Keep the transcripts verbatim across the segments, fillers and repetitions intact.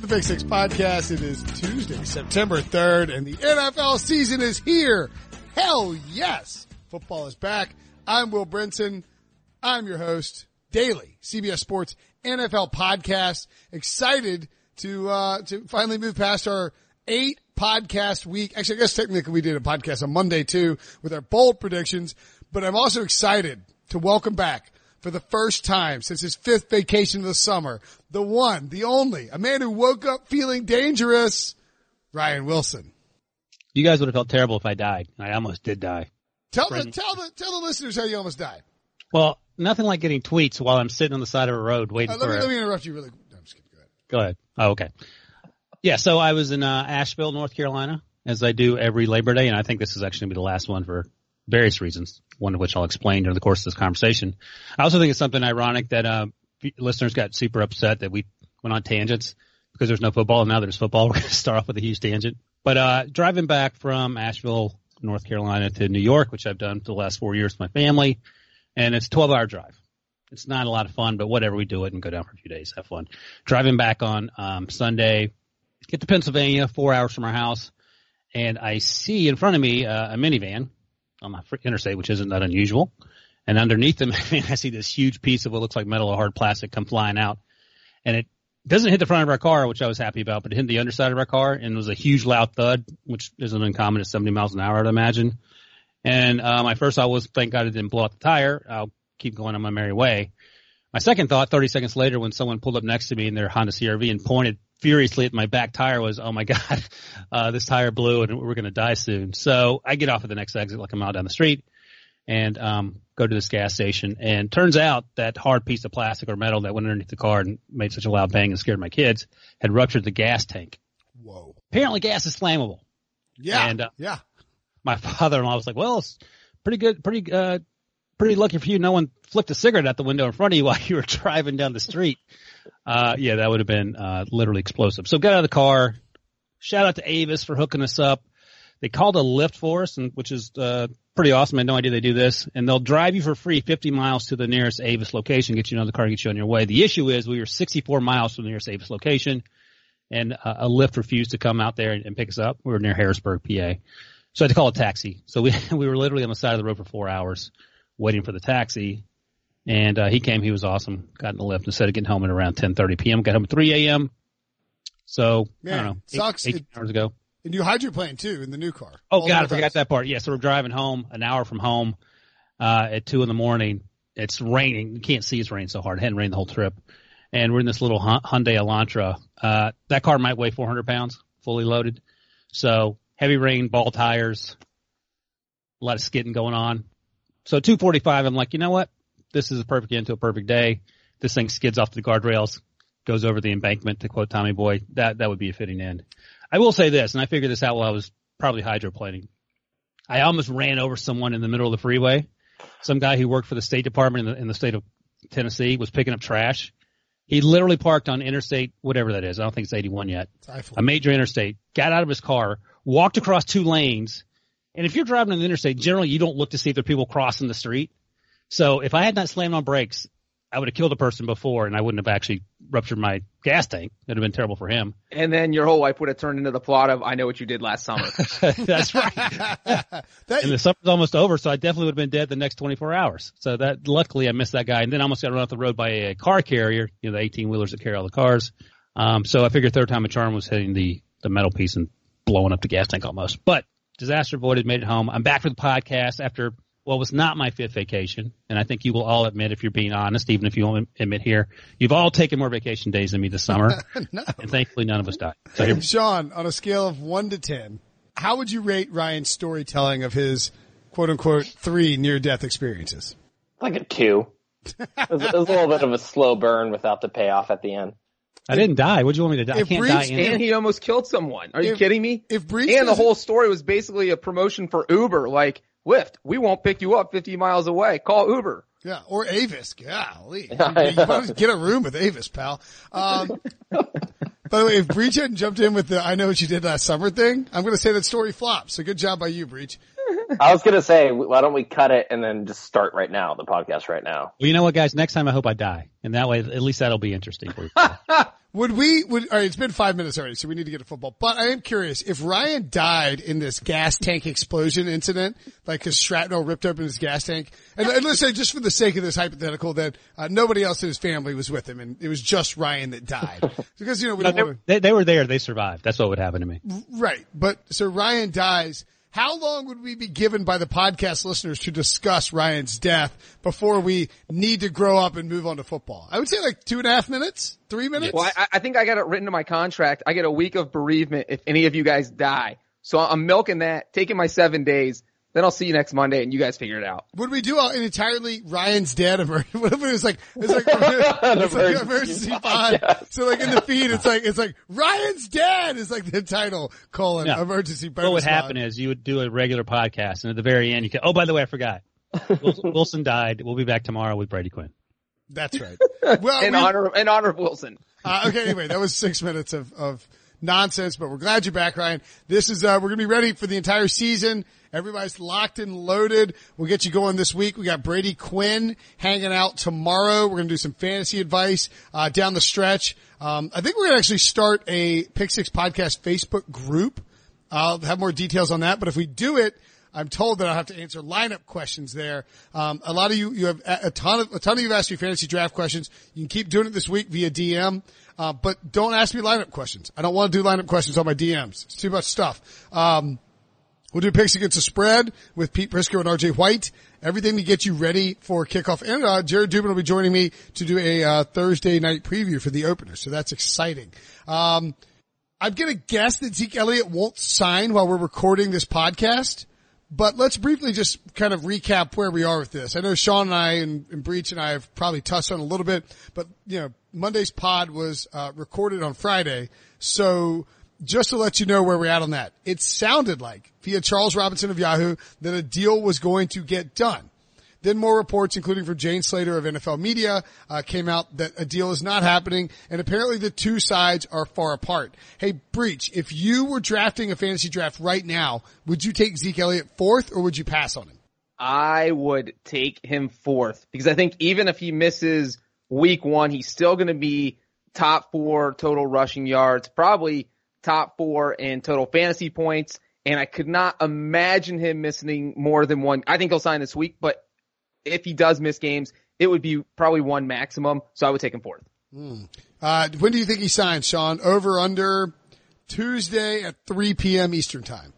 the Big Six Podcast. It is Tuesday, September third, and the N F L season is here. Hell yes. Football is back. I'm Will Brinson. I'm your host, daily C B S Sports N F L podcast. Excited to, uh, to finally move past our eight podcast week. Actually, I guess technically we did a podcast on Monday too with our bold predictions, but I'm also excited to welcome back for the first time since his fifth vacation of the summer, the one, the only, a man who woke up feeling dangerous, Ryan Wilson. You guys would have felt terrible if I died. I almost did die. Tell the, tell the, tell the listeners how you almost died. Well, nothing like getting tweets while I'm sitting on the side of a road waiting uh, let for me, a... Let me interrupt you really quick. No, I'm just kidding. Go ahead. Go ahead. Oh, okay. Yeah, so I was in uh, Asheville, North Carolina, as I do every Labor Day, and I think this is actually going to be the last one for various reasons, one of which I'll explain during the course of this conversation. I also think it's something ironic that uh, listeners got super upset that we went on tangents because there's no football, and now there's football. We're going to start off with a huge tangent. But uh driving back from Asheville, North Carolina to New York, which I've done for the last four years with my family, and it's a twelve-hour drive. It's not a lot of fun, but whatever, we do it and go down for a few days, have fun. Driving back on um Sunday, get to Pennsylvania, four hours from our house, and I see in front of me uh, a minivan on my interstate, which isn't that unusual. And underneath them, I see this huge piece of what looks like metal or hard plastic come flying out. And it doesn't hit the front of our car, which I was happy about, but it hit the underside of our car, and it was a huge loud thud, which isn't uncommon at seventy miles an hour, I'd imagine. And uh, my first thought was, thank God it didn't blow out the tire. I'll keep going on my merry way. My second thought, thirty seconds later, when someone pulled up next to me in their Honda C R V and pointed furiously at my back tire, was, oh my God, uh, this tire blew and we're going to die soon. So I get off at the next exit, like a mile down the street, and um go to this gas station. And turns out that hard piece of plastic or metal that went underneath the car and made such a loud bang and scared my kids had ruptured the gas tank. Whoa. Apparently gas is flammable. Yeah. And uh, yeah. My father-in-law was like, well, it's pretty good, pretty, uh, pretty lucky for you. No one flicked a cigarette out the window in front of you while you were driving down the street. Uh, yeah, that would have been, uh, literally explosive. So got out of the car. Shout out to Avis for hooking us up. They called a Lyft for us, and which is, uh, pretty awesome. I had no idea they do this. And they'll drive you for free fifty miles to the nearest Avis location, get you another car, get you on your way. The issue is we were sixty-four miles from the nearest Avis location, and uh, a Lyft refused to come out there and, and pick us up. We were near Harrisburg, P A. So I had to call a taxi. So we, we were literally on the side of the road for four hours waiting for the taxi. And, uh, he came, he was awesome, got in the Lyft instead of getting home at around ten thirty p.m., got home at three a.m. So, Man, I don't know, sucks. eight, eight it, hours ago. And you hydroplane too in the new car. Oh All God, I the forgot times. that part. Yeah, so we're driving home, an hour from home, uh, at two in the morning. It's raining. You can't see it's raining so hard. It hadn't rained the whole trip. And we're in this little Hyundai Elantra. Uh, that car might weigh four hundred pounds, fully loaded. So heavy rain, ball tires, a lot of skidding going on. So two forty-five, I'm like, you know what? This is a perfect end to a perfect day. This thing skids off the guardrails, goes over the embankment, to quote Tommy Boy. That, that would be a fitting end. I will say this, and I figured this out while I was probably hydroplaning. I almost ran over someone in the middle of the freeway. Some guy who worked for the State Department in the, in the state of Tennessee was picking up trash. He literally parked on interstate, whatever that is. I don't think it's eighty-one yet. A major interstate. Got out of his car, walked across two lanes. And if you're driving on the interstate, generally you don't look to see if there are people crossing the street. So if I had not slammed on brakes, I would have killed a person before, and I wouldn't have actually ruptured my gas tank. That would have been terrible for him. And then your whole life would have turned into the plot of I Know What You Did Last Summer. That's right. that, and the summer's almost over, so I definitely would have been dead the next twenty-four hours. So that luckily I missed that guy, and then I almost got run off the road by a car carrier, you know, the eighteen-wheelers that carry all the cars. Um, so I figured third time a charm was hitting the, the metal piece and blowing up the gas tank almost. But disaster avoided, made it home. I'm back for the podcast after what was not my fifth vacation, and I think you will all admit, if you're being honest, even if you won't admit here, you've all taken more vacation days than me this summer, no. and thankfully none of us died. So Hey, here- Sean, on a scale of one to ten, how would you rate Ryan's storytelling of his quote-unquote three near-death experiences? Like a two. It was, it was a little bit of a slow burn without the payoff at the end. I didn't die. What'd you want me to die? I If can't Breach die. In And he almost killed someone. Are you If- kidding me? If Breach And the doesn't- whole story was basically a promotion for Uber. Like, Lyft, we won't pick you up fifty miles away. Call Uber. Yeah, or Avis. Golly. Yeah, I You want to get a room with Avis, pal. Um, by the way, if Breach hadn't jumped in with the I Know What You Did Last Summer thing, I'm going to say that story flops. So good job by you, Breach. I was gonna say, why don't we cut it and then just start right now, the podcast right now? Well, you know what, guys? Next time I hope I die. And that way, at least that'll be interesting for you. Would we, would, all right, it's been five minutes already, so we need to get to football. But I am curious, if Ryan died in this gas tank explosion incident, like his shrapnel ripped open his gas tank, and, and let's say just for the sake of this hypothetical that uh, nobody else in his family was with him, and it was just Ryan that died. Because, you know, we No, don't they, want to, they, they were there. They survived. That's what would happen to me. right. But, so Ryan dies. How long would we be given by the podcast listeners to discuss Ryan's death before we need to grow up and move on to football? I would say like two and a half minutes, three minutes. Well, I, I think I got it written in my contract. I get a week of bereavement if any of you guys die. So I'm milking that, taking my seven days. Then I'll see you next Monday and you guys figure it out. Would we do an entirely Ryan's dead emergency? What if it was like, it's like, it's like an emergency pod. So like in the feed, it's like, it's like Ryan's dead is like the title, colon, No. emergency bonus What would pod. happen is you would do a regular podcast, and at the very end, you could, oh, by the way, I forgot. Wilson, Wilson died. We'll be back tomorrow with Brady Quinn. That's right. Well, In we- honor, in honor of Wilson. Uh, okay, anyway, that was six minutes of, of nonsense, but we're glad you're back, Ryan. This is, uh, we're going to be ready for the entire season. Everybody's locked and loaded. We'll get you going this week. We got Brady Quinn hanging out tomorrow. We're going to do some fantasy advice, uh, down the stretch. Um, I think we're going to actually start a Pick Six Podcast Facebook group. I'll have more details on that, but if we do it, I'm told that I'll have to answer lineup questions there. Um, a lot of you, you have a ton of, a ton of you have asked me fantasy draft questions. You can keep doing it this week via D M, uh, but don't ask me lineup questions. I don't want to do lineup questions on my D Ms. It's too much stuff. Um, we'll do picks against the spread with Pete Prisco and R J White. Everything to get you ready for kickoff. And, uh, Jared Dubin will be joining me to do a, uh, Thursday night preview for the opener. So that's exciting. Um, I'm going to guess that Zeke Elliott won't sign while we're recording this podcast. But let's briefly just kind of recap where we are with this. I know Sean and I and, and Breach and I have probably touched on a little bit, but you know, Monday's pod was, uh, recorded on Friday. So just to let you know where we're at on that, it sounded like via Charles Robinson of Yahoo that a deal was going to get done. Then more reports, including from Jane Slater of N F L Media, uh, came out that a deal is not happening, and apparently the two sides are far apart. Hey, Breach, if you were drafting a fantasy draft right now, would you take Zeke Elliott fourth, or would you pass on him? I would take him fourth because I think even if he misses week one, he's still going to be top four total rushing yards, probably top four in total fantasy points, and I could not imagine him missing more than one. I think he'll sign this week, but if he does miss games, it would be probably one maximum, so I would take him fourth. Mm. Uh, when do you think he signs, Sean? Over, under, Tuesday at three p.m. Eastern time.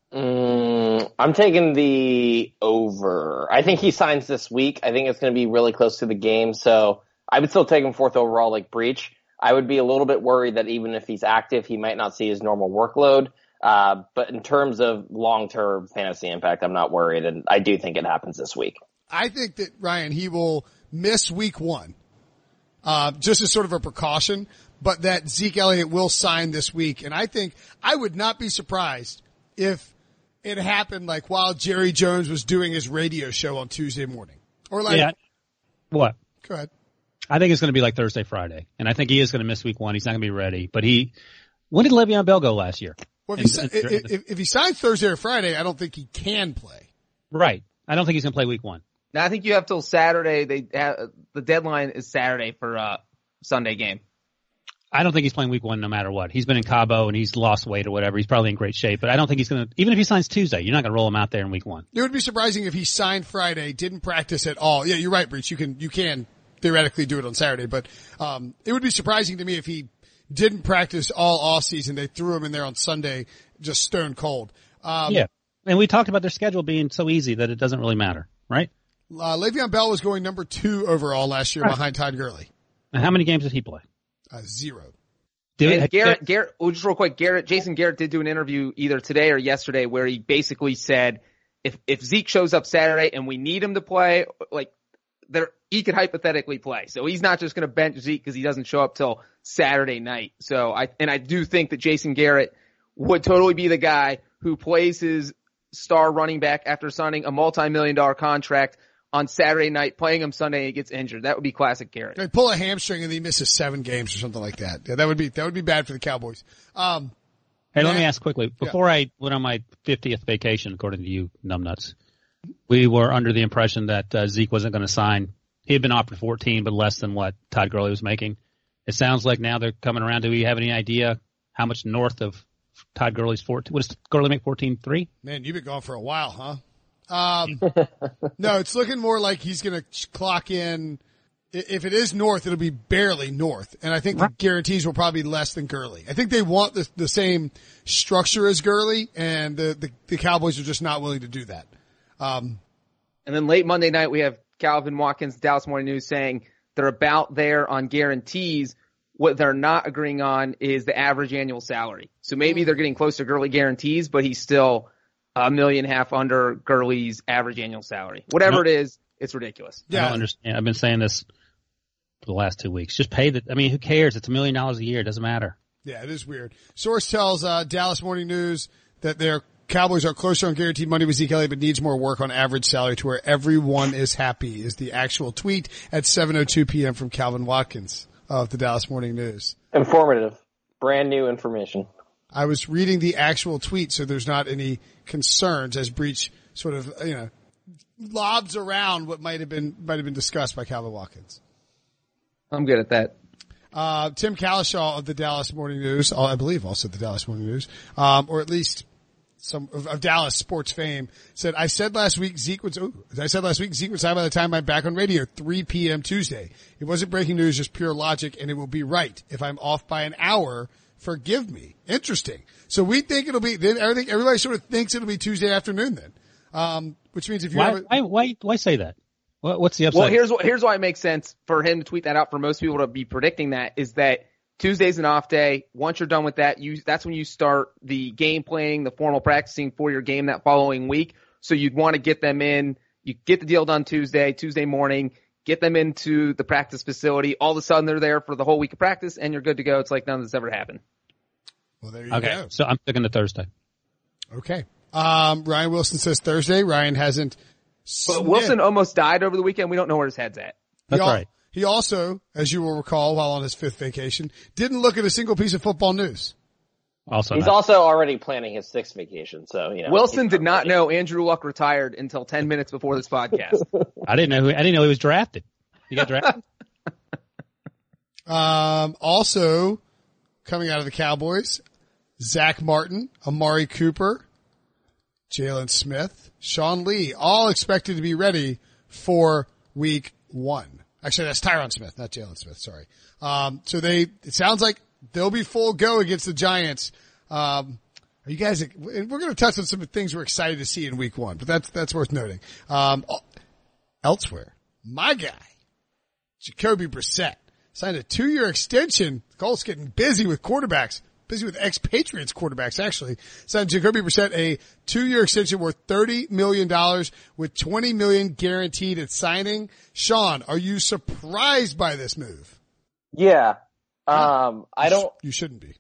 Mm, I'm taking the over. I think he signs this week. I think it's going to be really close to the game, so I would still take him fourth overall like Breach. I would be a little bit worried that even if he's active, he might not see his normal workload. Uh, but in terms of long-term fantasy impact, I'm not worried, and I do think it happens this week. I think that, Ryan, he will miss week one, uh, just as sort of a precaution, but that Zeke Elliott will sign this week. And I think I would not be surprised if it happened like while Jerry Jones was doing his radio show on Tuesday morning. Or like, Yeah. What? Go ahead. I think it's going to be like Thursday, Friday. And I think he is going to miss week one. He's not going to be ready. But he, when did Le'Veon Bell go last year? Well, if he, si- if, if, if he signs Thursday or Friday, I don't think he can play. Right. I don't think he's going to play week one. Now I think you have till Saturday. They have, the deadline is Saturday for uh Sunday game. I don't think he's playing week one no matter what. He's been in Cabo and he's lost weight or whatever. He's probably in great shape, but I don't think he's going to, even if he signs Tuesday, you're not going to roll him out there in week one. It would be surprising if he signed Friday, didn't practice at all. Yeah, you're right, Breach. You can, you can theoretically do it on Saturday, but, um, it would be surprising to me if he didn't practice all off season. They threw him in there on Sunday, just stone cold. Um, Yeah. And we talked about their schedule being so easy that it doesn't really matter, right? Uh, Le'Veon Bell was going number two overall last year Right. behind Todd Gurley. And how many games did he play? Uh, zero. Did And Garrett, Garrett, oh, just real quick, Garrett, Jason Garrett did do an interview either today or yesterday where he basically said if, if Zeke shows up Saturday and we need him to play, like, there, he could hypothetically play. So he's not just going to bench Zeke because he doesn't show up till Saturday night. So I, and I do think that Jason Garrett would totally be the guy who plays his star running back after signing a multi-million dollar contract on Saturday night, playing him Sunday and he gets injured. That would be classic Garrett. They pull a hamstring and he misses seven games or something like that. Yeah, that would be, that would be bad for the Cowboys. Um, Hey, let Matt- me ask quickly. Before I went on my fiftieth vacation, according to you, numbnuts, we were under the impression that uh, Zeke wasn't going to sign. He had been offered fourteen, but less than what Todd Gurley was making. It sounds like now they're coming around. Do we have any idea how much north of Todd Gurley's fourteen? What does Gurley make? fourteen three? Man, you've been gone for a while, huh? Um, no, it's looking more like he's going to clock in. If it is north, it'll be barely north. And I think the guarantees will probably be less than Gurley. I think they want the, the same structure as Gurley, and the, the, the Cowboys are just not willing to do that. Um, and then late Monday night, we have Calvin Watkins, Dallas Morning News, saying they're about there on guarantees. What they're not agreeing on is the average annual salary. So maybe they're getting close to Gurley guarantees, but he's still a million and a half under Gurley's average annual salary. Whatever it is, it's ridiculous. Yeah. I don't understand. I've been saying this for the last two weeks. Just pay the, I mean, who cares? It's a million dollars a year. It doesn't matter. Yeah, it is weird. Source tells uh, Dallas Morning News that their Cowboys are closer on guaranteed money with Zeke Elliott, but needs more work on average salary to where everyone is happy, is the actual tweet at seven oh two p.m. from Calvin Watkins of the Dallas Morning News. Informative. Brand new information. I was reading the actual tweet, so there's not any concerns as Breach sort of, you know, lobs around what might have been, might have been discussed by Calvin Watkins. I'm good at that. Uh, Tim Calishaw of the Dallas Morning News, I believe also the Dallas Morning News, um, or at least some of, of Dallas sports fame, said, I said last week Zeke was, ooh, I said last week Zeke was signed by the time I'm back on radio, three p.m. Tuesday. It wasn't breaking news, just pure logic, and it will be right. If I'm off by an hour, forgive me. Interesting. So we think it'll be, then everything, everybody sort of thinks it'll be Tuesday afternoon then. Um, which means if you why, have a, why, why, why say that? What, what's the upside? Well, here's what, here's why it makes sense for him to tweet that out, for most people to be predicting that, is that Tuesday's an off day. Once you're done with that, you, that's when you start the game planning, the formal practicing for your game that following week. So you'd want to get them in. You get the deal done Tuesday, Tuesday morning, get them into the practice facility. All of a sudden they're there for the whole week of practice and you're good to go. It's like none of this ever happened. Well, there you okay, go. So I'm sticking to Thursday. Okay. Um, Ryan Wilson says Thursday. Ryan hasn't. But Wilson almost died over the weekend. We don't know where his head's at. That's he al- right. He also, as you will recall, while on his fifth vacation, didn't look at a single piece of football news. Also, He's not. also already planning his sixth vacation, so you know. Wilson did not know Andrew Luck retired until ten minutes before this podcast. I didn't know who, I didn't know he was drafted. He got drafted. Um, also coming out of the Cowboys, Zach Martin, Amari Cooper, Jalen Smith, Sean Lee, all expected to be ready for week one. Actually, that's Tyron Smith, not Jalen Smith. Sorry. Um, so they, it sounds like they'll be full go against the Giants. Um, are you guys, we're going to touch on some things we're excited to see in week one, but that's, that's worth noting. Um, elsewhere, my guy, Jacoby Brissett, signed a two-year extension. The Colts getting busy with quarterbacks, busy with expatriates quarterbacks, actually. Signed Jacoby Brissett a two-year extension worth thirty million dollars with twenty million dollars guaranteed at signing. Sean, are you surprised by this move? Yeah. Um, I don't. You shouldn't be.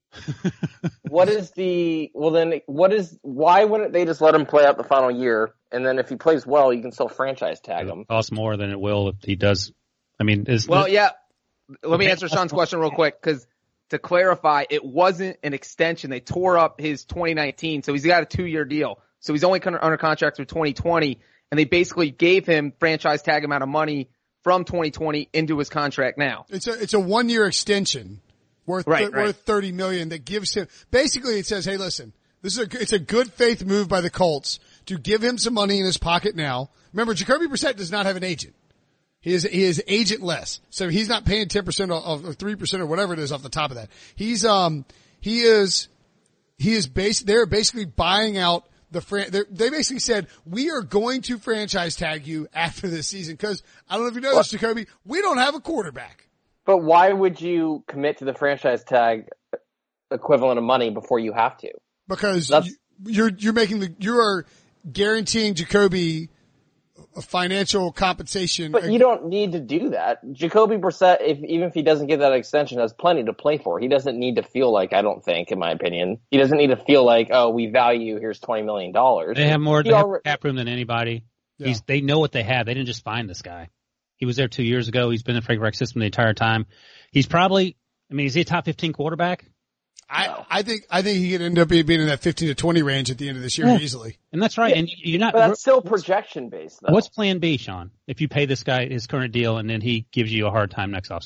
What is the, well then, what is, why wouldn't they just let him play out the final year? And then if he plays well, you can still franchise tag him. It costs more than it will if he does. I mean, is Well, the, yeah. Let me answer Sean's question real quick, because to clarify, it wasn't an extension. They tore up his twenty nineteen, so he's got a two-year deal. So he's only under contract through twenty twenty, and they basically gave him franchise tag amount of money from twenty twenty into his contract now. It's a, it's a one-year extension worth, Right, th- right. worth thirty million dollars that gives him, basically it says, hey, listen, this is a, it's a good faith move by the Colts to give him some money in his pocket now. Remember, Jacoby Brissett does not have an agent. He is, he is agentless. So he's not paying ten percent of, or three percent or whatever it is off the top of that. He's, um, he is, he is base, they're basically buying out the fran, they basically said, we are going to franchise tag you after this season. Cause I don't know if you know this, Jacoby, we don't have a quarterback. But why would you commit to the franchise tag equivalent of money before you have to? Because That's- you, you're, you're making the, you are guaranteeing Jacoby a financial compensation. But you don't need to do that. Jacoby Brissett, if, even if he doesn't get that extension, has plenty to play for. He doesn't need to feel like, I don't think, in my opinion, he doesn't need to feel like, oh, we value, here's twenty million dollars. they have more He they have already- cap room than anybody. Yeah. He's, they know what they have. They didn't just find this guy. He was there two years ago. He's been in the Frank Reich system the entire time. He's probably, I mean, is he a top fifteen quarterback? I, I think, I think he could end up being in that fifteen to twenty range at the end of this year Yeah. easily. And that's right. And you're not. But that's still projection based, though. What's plan B, Sean? If you pay this guy his current deal and then he gives you a hard time next offseason?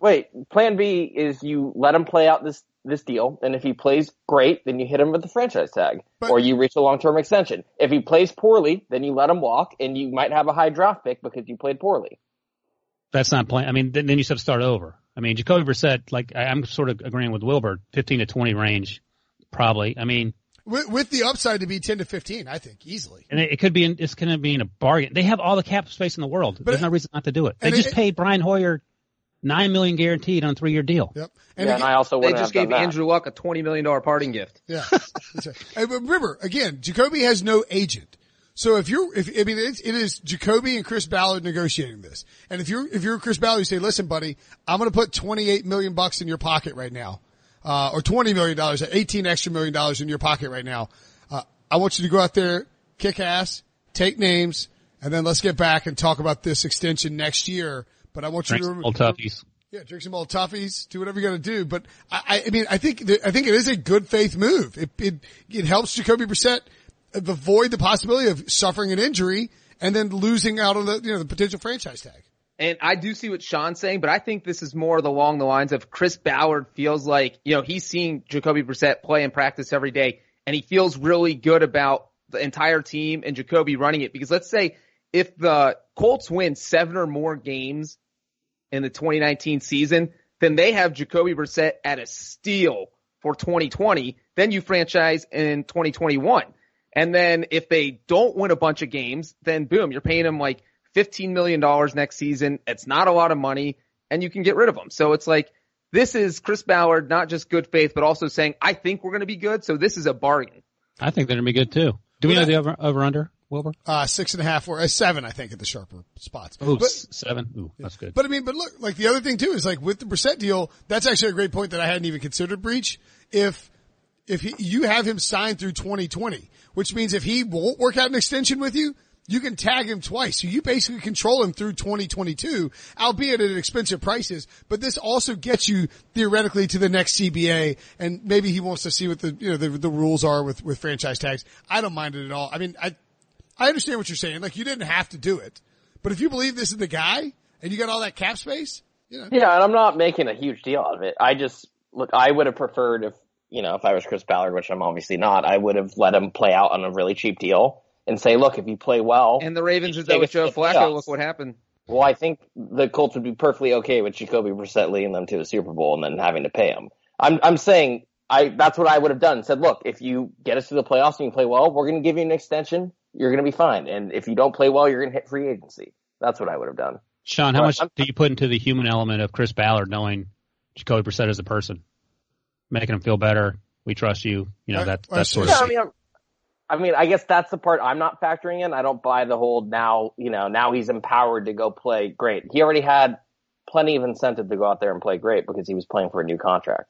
Wait, plan B is you let him play out this, this deal, and if he plays great, then you hit him with the franchise tag. But, or you reach a long-term extension. If he plays poorly, then you let him walk, and you might have a high draft pick because you played poorly. That's not playing. I mean, then, then you have to start over. I mean, Jacoby Brissett, like, I, I'm sort of agreeing with Wilbur, fifteen to twenty range, probably. I mean, with, with the upside to be ten to fifteen, I think, easily. And it, it could be, in, it's going to be in a bargain. They have all the cap space in the world. But There's it, no reason not to do it. They and just it, paid Brian Hoyer nine million dollars guaranteed on a three-year deal. Yep. And, yeah, and I also they just gave that. Andrew Luck a twenty million dollars parting gift. Yeah. That's right. And remember, again, Jacoby has no agent. So if you're, if, I mean, it's, it is Jacoby and Chris Ballard negotiating this. And if you're, if you're Chris Ballard, you say, listen, buddy, I'm going to put twenty-eight million bucks in your pocket right now. Uh, or twenty million dollars, eighteen extra million dollars in your pocket right now. Uh, I want you to go out there, kick ass, take names, and then let's get back and talk about this extension next year. But I want you Drink to old toughies. Yeah, drink some old toughies, do whatever you got to do. But I, I mean, I think, I think it is a good faith move. It, it, it helps Jacoby Brissett avoid the possibility of suffering an injury and then losing out on the, you know, the potential franchise tag. And I do see what Sean's saying, but I think this is more along the lines of Chris Ballard feels like, you know, he's seeing Jacoby Brissett play and practice every day, and he feels really good about the entire team and Jacoby running it. Because let's say if the Colts win seven or more games in the twenty nineteen season, then they have Jacoby Brissett at a steal for twenty twenty. Then you franchise in twenty twenty-one. And then if they don't win a bunch of games, then boom, you're paying them like fifteen million dollars next season. It's not a lot of money, and you can get rid of them. So it's like, this is Chris Ballard, not just good faith, but also saying, I think we're going to be good. So this is a bargain. I think they're going to be good too. Do we know the over, over under, Wilbur? Uh, six and a half or uh, seven, I think, at the sharper spots. Ooh, but, seven. Ooh, that's good. But I mean, but look, like the other thing too is like with the Brissett deal, that's actually a great point that I hadn't even considered, Breach. If, if he, you have him signed through twenty twenty, which means if he won't work out an extension with you, you can tag him twice. So you basically control him through twenty twenty-two, albeit at expensive prices. But this also gets you theoretically to the next C B A, and maybe he wants to see what the, you know, the, the rules are with, with franchise tags. I don't mind it at all. I mean, I, I understand what you're saying. Like, you didn't have to do it. But if you believe this is the guy and you got all that cap space, you know. Yeah, and I'm not making a huge deal out of it. I just, look, I would have preferred if, you know, if I was Chris Ballard, which I'm obviously not, I would have let him play out on a really cheap deal and say, look, if you play well. And the Ravens did that with Joe Flacco. Look what happened. Well, I think the Colts would be perfectly okay with Jacoby Brissett leading them to the Super Bowl and then having to pay him. I'm, I'm saying I, that's what I would have done. Said, look, if you get us to the playoffs and you play well, we're going to give you an extension. You're going to be fine. And if you don't play well, you're going to hit free agency. That's what I would have done. Sean, how but much I'm, do you put into the human element of Chris Ballard knowing Jacoby Brissett as a person, making him feel better? We trust you. You know, I, that, I that sort yeah, of I mean, I'm, I mean, I guess that's the part I'm not factoring in. I don't buy the whole now, you know, now he's empowered to go play great. He already had plenty of incentive to go out there and play great because he was playing for a new contract.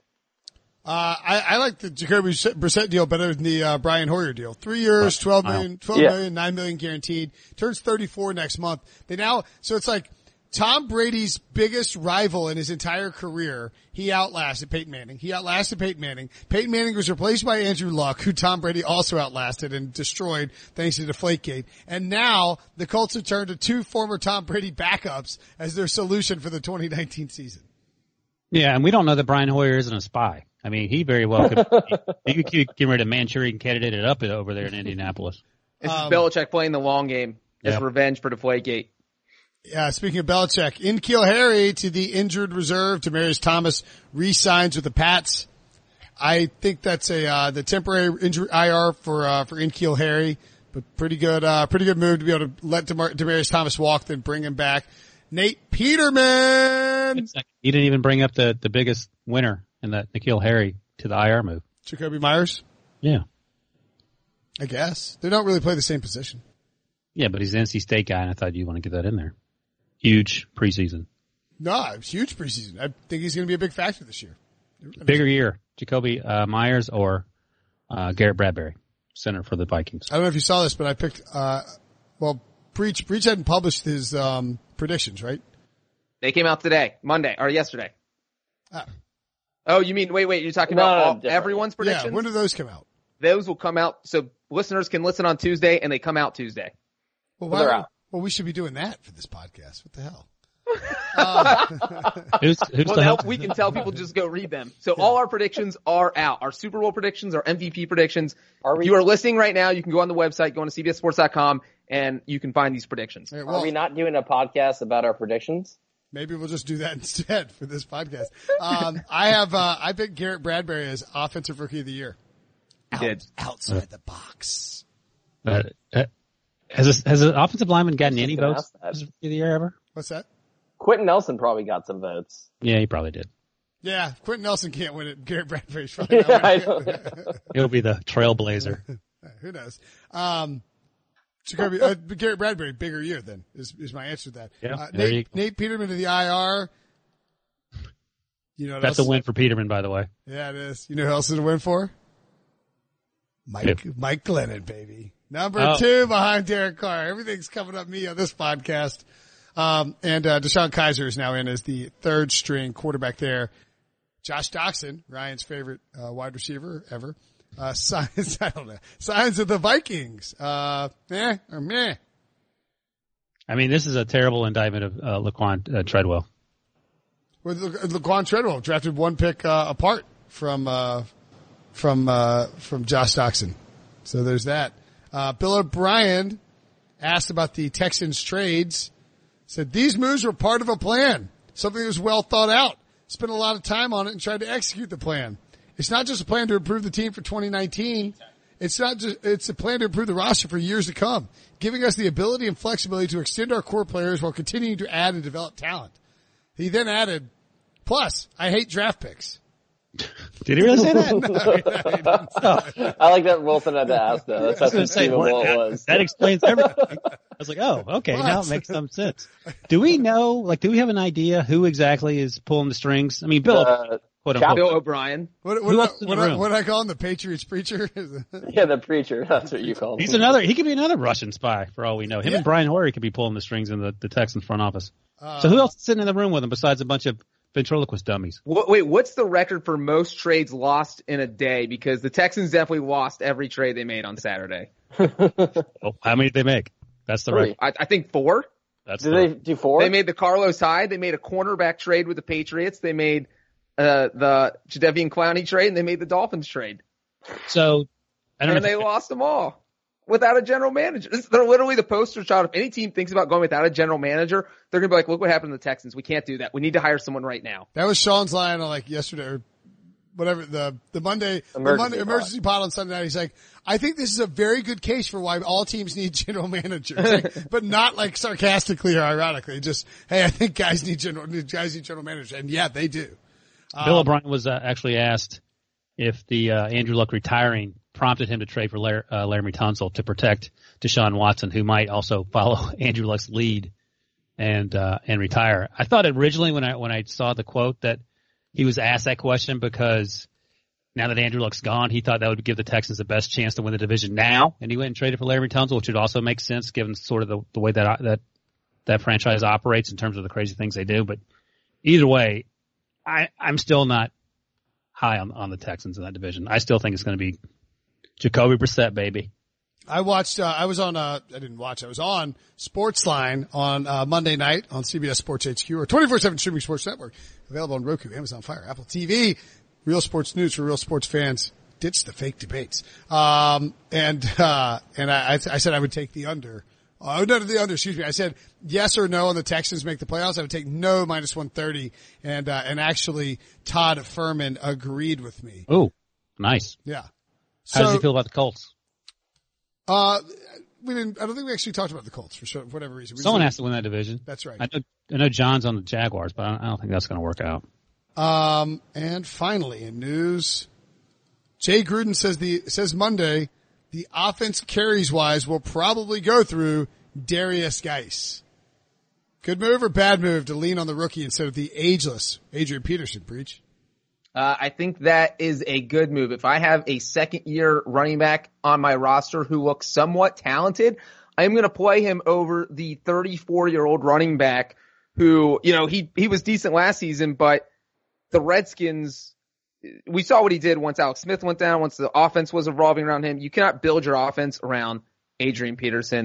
Uh, I, I like the Jacoby Brissett deal better than the, uh, Brian Hoyer deal. Three years, twelve million, twelve yeah. million, nine million guaranteed. Turns thirty-four next month. They now, so it's like Tom Brady's biggest rival in his entire career. He outlasted Peyton Manning. He outlasted Peyton Manning. Peyton Manning was replaced by Andrew Luck, who Tom Brady also outlasted and destroyed thanks to Deflategate. And now the Colts have turned to two former Tom Brady backups as their solution for the twenty nineteen season. Yeah, and we don't know that Brian Hoyer isn't a spy. I mean, he very well could. He could keep getting rid of Manchurian candidate it up over there in Indianapolis. This Um, is Belichick playing the long game as Yep. revenge for Deflategate. Yeah, speaking of Belichick, N'Keal Harry to the injured reserve. Demaryius Thomas re-signs with the Pats. I think that's a uh, the temporary injury I R for uh, for N'Keal Harry, but pretty good, uh, pretty good move to be able to let Demar- Demaryius Thomas walk, then bring him back. Nate Peterman, He didn't even bring up the, the biggest winner in that N'Keal Harry to the I R move. Jacoby Myers. Yeah. I guess they don't really play the same position. Yeah, but he's an N C State guy, and I thought you want to get that in there. Huge preseason. No, it's huge preseason. I think he's going to be a big factor this year. I mean, Bigger year, Jacoby uh, Myers or uh, Garrett Bradbury, center for the Vikings. I don't know if you saw this, but I picked. Uh, well, Breach Breach hadn't published his um, predictions, right? They came out today, Monday, or yesterday. Ah. Oh, you mean, wait, wait, you're talking No, about no, all, different. everyone's predictions? Yeah, when do those come out? Those will come out, so listeners can listen on Tuesday, and they come out Tuesday. Well, Well, they're why, out. well, we should be doing that for this podcast. What the hell? Uh, Who's, who's Well, the now host? we can tell people just go read them. So all our predictions are out. Our Super Bowl predictions, our M V P predictions. Are If we, you are listening right now, you can go on the website, go on to C B S sports dot com, and you can find these predictions. all right, are well, we not doing a podcast about our predictions? maybe we'll just do that instead for this podcast. Um, I have, uh, I picked Garrett Bradbury as offensive rookie of the year. You did. Outside the box. Uh, uh, has a, has an offensive lineman gotten any gonna votes ask that. this rookie of the year ever? What's that? Quentin Nelson probably got some votes. Yeah, he probably did. Yeah, Quentin Nelson can't win it. Garrett Bradbury's probably not Yeah, I winning know. it. He'll be the trailblazer. Who knows? Um, Jacoby, uh, Garrett Bradbury, bigger year then is, is my answer to that. Yeah, uh, there you Nate, go. Nate Peterman to the I R. You know what That's else? a win for Peterman, by the way. Yeah, it is. You know who else is a win for? Mike, Who? Mike Glennon, baby. Number Oh. two behind Derek Carr. Everything's coming up me on this podcast. Um, and, uh, Deshaun Kaiser is now in as the third string quarterback there. Josh Doxson, Ryan's favorite, uh, wide receiver ever. Uh, signs, I don't know. Signs of the Vikings. Uh, eh, or meh. I mean, this is a terrible indictment of uh, Laquan uh, Treadwell. With La- Laquan Treadwell drafted one pick, uh, apart from, uh, from, uh, from Josh Doxson. So there's that. Uh, Bill O'Brien asked about the Texans trades, said these moves were part of a plan, something that was well thought out. Spent a lot of time on it and tried to execute the plan. It's not just a plan to improve the team for twenty nineteen. It's not just, it's a plan to improve the roster for years to come, giving us the ability and flexibility to extend our core players while continuing to add and develop talent. He then added, plus, I hate draft picks. Did he really say that? No, no, he didn't. Oh, I like that Wilson had to ask though. That's how I was gonna say, conceivable what- it was. that explains everything. I was like, oh, okay, now What? it makes some sense. Do we know, like, do we have an idea who exactly is pulling the strings? I mean, Bill, Uh, quote Cap- unquote. Bill O'Brien. What, Who what, else in what, the I, room? what I call him, the Patriots preacher? yeah, the preacher. That's what you call him. He's another, he could be another Russian spy for all we know. Him Yeah. and Brian Hoyer could be pulling the strings in the, the Texans front office. Uh, So who else is sitting in the room with him besides a bunch of ventriloquist dummies? What, wait, what's the record for most trades lost in a day? Because the Texans definitely lost every trade they made on Saturday. Oh, how many did they make? That's the Three. record. I, I think four. That's Did the, they do four? They made the Carlos Hyde. They made a cornerback trade with the Patriots. They made uh, the Jadeveon Clowney trade, and they made the Dolphins trade. so, I don't And know. they if- lost them all without a general manager. This- They're literally the poster child. If any team thinks about going without a general manager, they're going to be like, look what happened to the Texans. We can't do that. We need to hire someone right now. That was Sean's line on like yesterday or whatever, the, the Monday, the Emergency Monday pod. emergency pod on Sunday night. He's like, I think this is a very good case for why all teams need general managers, like, but not like sarcastically or ironically. Just, hey, I think guys need general, guys need general managers. And yeah, they do. Bill Um, O'Brien was uh, actually asked if the uh, Andrew Luck retiring prompted him to trade for Lar- uh, Laramie Tunsil to protect Deshaun Watson, who might also follow Andrew Luck's lead and uh, and retire. I thought originally when I when I saw the quote that he was asked that question because now that Andrew Luck's gone, he thought that would give the Texans the best chance to win the division now, and he went and traded for Laramie Tunsil, which would also make sense given sort of the, the way that that that franchise operates in terms of the crazy things they do. But either way, I, I'm still not high on, on the Texans in that division. I still think it's going to be Jacoby Brissett, baby. I watched, uh, I was on, uh, I didn't watch, I was on Sportsline on, uh, Monday night on C B S Sports H Q or twenty-four seven streaming sports network. Available on Roku, Amazon Fire, Apple T V. Real sports news for real sports fans. Ditch the fake debates. Um, and, uh, and I, I said I would take the under. Oh, no, the under, excuse me. I said yes or no on the Texans make the playoffs. I would take no minus one thirty. And, uh, and actually Todd Furman agreed with me. Oh, nice. Yeah. How So, does he feel about the Colts? Uh, we didn't, I don't think we actually talked about the Colts for sure, for whatever reason. We Someone just- has to win that division. That's right. I know, I know John's on the Jaguars, but I don't, I don't think that's going to work out. Um, and finally in news, Jay Gruden says the, says Monday, the offense carries wise will probably go through Darius Geis. Good move or bad move to lean on the rookie instead of the ageless Adrian Peterson, Breach? Uh, I think that is a good move. If I have a second year running back on my roster who looks somewhat talented, I'm going to play him over the thirty-four year old running back who, you know, he, he was decent last season, but the Redskins, we saw what he did once Alex Smith went down, once the offense was revolving around him. You cannot build your offense around Adrian Peterson.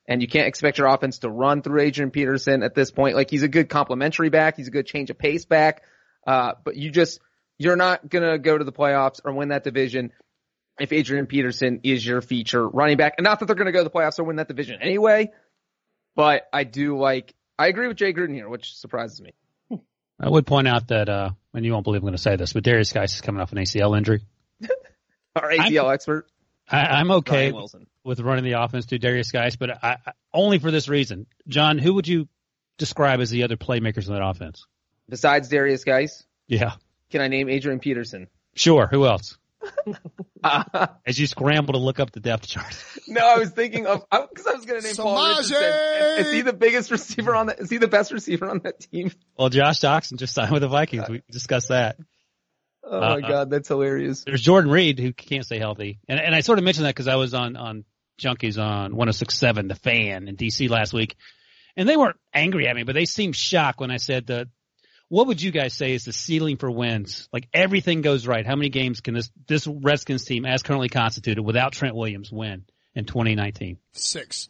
and you can't expect your offense to run through Adrian Peterson at this point. Like, he's a good complementary back. He's a good change of pace back. Uh, but you just, you're not going to go to the playoffs or win that division if Adrian Peterson is your feature running back. And not that they're going to go to the playoffs or win that division anyway, but I do like, I agree with Jay Gruden here, which surprises me. I would point out that, uh, and you won't believe I'm going to say this, but Darius Geis is coming off an A C L injury. Our A C L I'm, expert. I, I'm okay with, with running the offense to Darius Geis, but I, I, only for this reason. John, who would you describe as the other playmakers in that offense? Besides Darius Geis? Yeah. Can I name Adrian Peterson? Sure. Who else? uh, As you scramble to look up the depth chart. No, I was thinking of, because I, I was going to name Paul Richardson. Is he the biggest receiver on that? Is he the best receiver on that team? Well, Josh Doxson just signed with the Vikings. We discussed that. Oh my uh, God, that's hilarious. There's Jordan Reed, who can't stay healthy. And, and I sort of mentioned that because I was on, on Junkies on one oh six point seven, The Fan in D C last week. And they weren't angry at me, but they seemed shocked when I said that. What would you guys say is the ceiling for wins? Like, everything goes right. How many games can this, this Redskins team, as currently constituted, without Trent Williams, win in twenty nineteen? Six.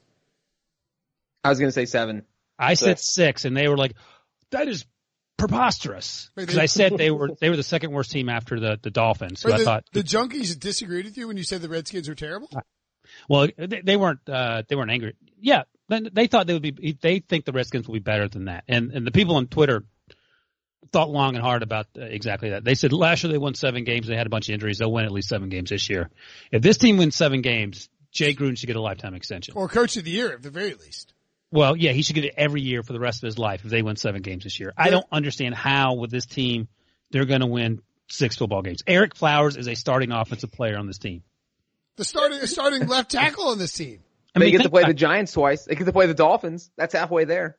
I was going to say seven. I six. said six, and they were like, that is preposterous. Because I said they were they were the second worst team after the, the Dolphins. So Wait, I the, thought the Junkies disagreed with you when you said the Redskins are terrible? Well, they, they weren't uh, they weren't angry. Yeah, they thought they would be. They think the Redskins will be better than that. And and the people on Twitter thought long and hard about uh, exactly that. They said last year they won seven games. They had a bunch of injuries. They'll win at least seven games this year. If this team wins seven games, Jay Gruden should get a lifetime extension. Or Coach of the Year, at the very least. Well, yeah, he should get it every year for the rest of his life if they win seven games this year. I don't understand how, with this team, they're going to win six football games. Eric Flowers is a starting offensive player on this team. The starting starting left tackle on this team. I mean, they get to play the Giants twice. They get to play the Dolphins. That's halfway there.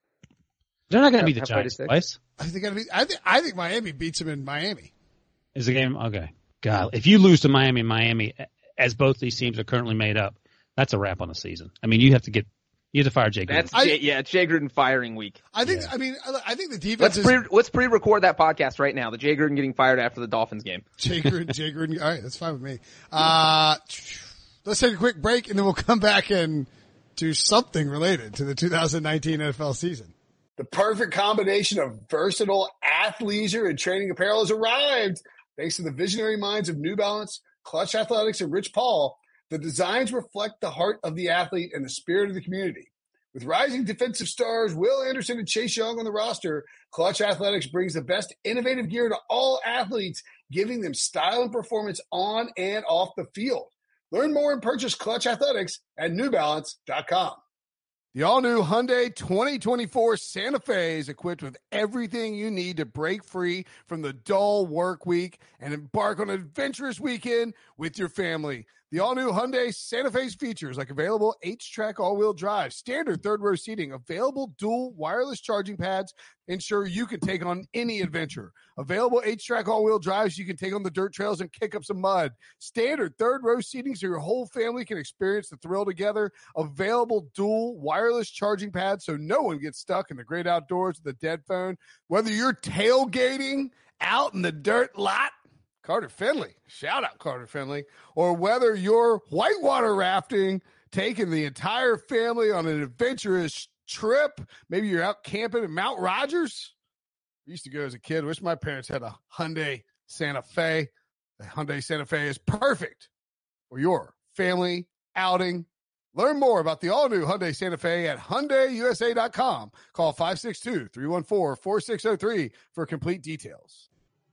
They're not going to be the Giants twice. I think be, I think I think Miami beats them in Miami. Is the game okay? God, if you lose to Miami, Miami, as both these teams are currently made up, that's a wrap on the season. I mean, you have to get you have to fire Jay Gruden. That's Jay, yeah, it's Jay Gruden firing week. I think. Yeah. I mean, I think the defense. Let's is, pre let's pre-record that podcast right now. The Jay Gruden getting fired after the Dolphins game. Jay Gruden, Jay Gruden. All right, that's fine with me. Uh, let's take a quick break and then we'll come back and do something related to the two thousand nineteen N F L season. The perfect combination of versatile athleisure and training apparel has arrived. Thanks to the visionary minds of New Balance, Clutch Athletics, and Rich Paul, the designs reflect the heart of the athlete and the spirit of the community. With rising defensive stars Will Anderson and Chase Young on the roster, Clutch Athletics brings the best innovative gear to all athletes, giving them style and performance on and off the field. Learn more and purchase Clutch Athletics at new balance dot com. The all-new Hyundai twenty twenty-four Santa Fe is equipped with everything you need to break free from the dull work week and embark on an adventurous weekend with your family. The all-new Hyundai Santa Fe's features like available H-Track all-wheel drive, standard third-row seating, available dual wireless charging pads, ensure you can take on any adventure. Available H-Track all-wheel drives you can take on the dirt trails and kick up some mud. Standard third-row seating so your whole family can experience the thrill together. Available dual wireless charging pads so no one gets stuck in the great outdoors with a dead phone. Whether you're tailgating out in the dirt lot, Carter Finley, shout out Carter Finley, or whether you're whitewater rafting, taking the entire family on an adventurous trip, maybe you're out camping in Mount Rogers. I used to go as a kid. Wish my parents had a Hyundai Santa Fe. The Hyundai Santa Fe is perfect for your family outing. Learn more about the all-new Hyundai Santa Fe at Hyundai U S A dot com. Call five six two, three one four, four six zero three for complete details.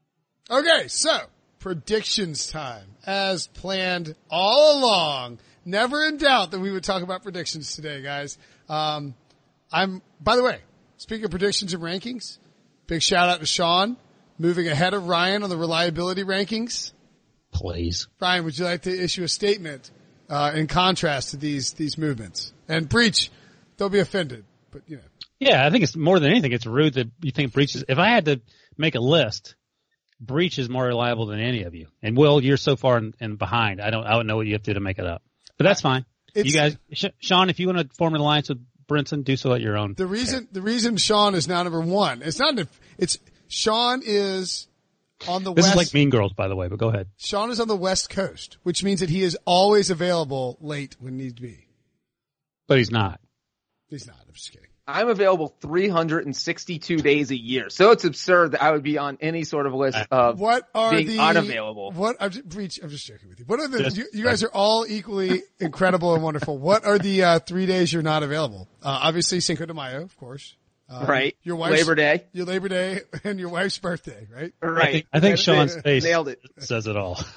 Okay, so predictions time. As planned all along. Never in doubt that we would talk about predictions today, guys. Um, I'm, by the way, speaking of predictions and rankings, big shout out to Sean, moving ahead of Ryan on the reliability rankings. Please. Ryan, would you like to issue a statement, uh, in contrast to these, these movements? And Breach, don't be offended, but you know. Yeah, I think it's more than anything, it's rude that you think Breach is, if I had to make a list, Breach is more reliable than any of you. And Will, you're so far in, in behind. I don't, I don't know what you have to do to make it up. But that's fine. It's, you guys, Sh- Sean, if you want to form an alliance with Brinson, do so at your own. The reason, okay. the reason Sean is now number one, it's not, it's, Sean is on the this west. This is like Mean Girls, by the way, but go ahead. Sean is on the West Coast, which means that he is always available late when need be. But he's not. He's not. I'm just kidding. I'm available three hundred sixty-two days a year. So it's absurd that I would be on any sort of list of what are being the, unavailable. What I'm just, Breach, I'm just joking with you. What are the, you, you guys are all equally incredible and wonderful. What are the, uh, three days you're not available? Uh, obviously Cinco de Mayo, of course. Uh, right. Your wife's, Labor Day. Your Labor Day and your wife's birthday, right? Right. I think, I think Sean's face Nailed it. says it all.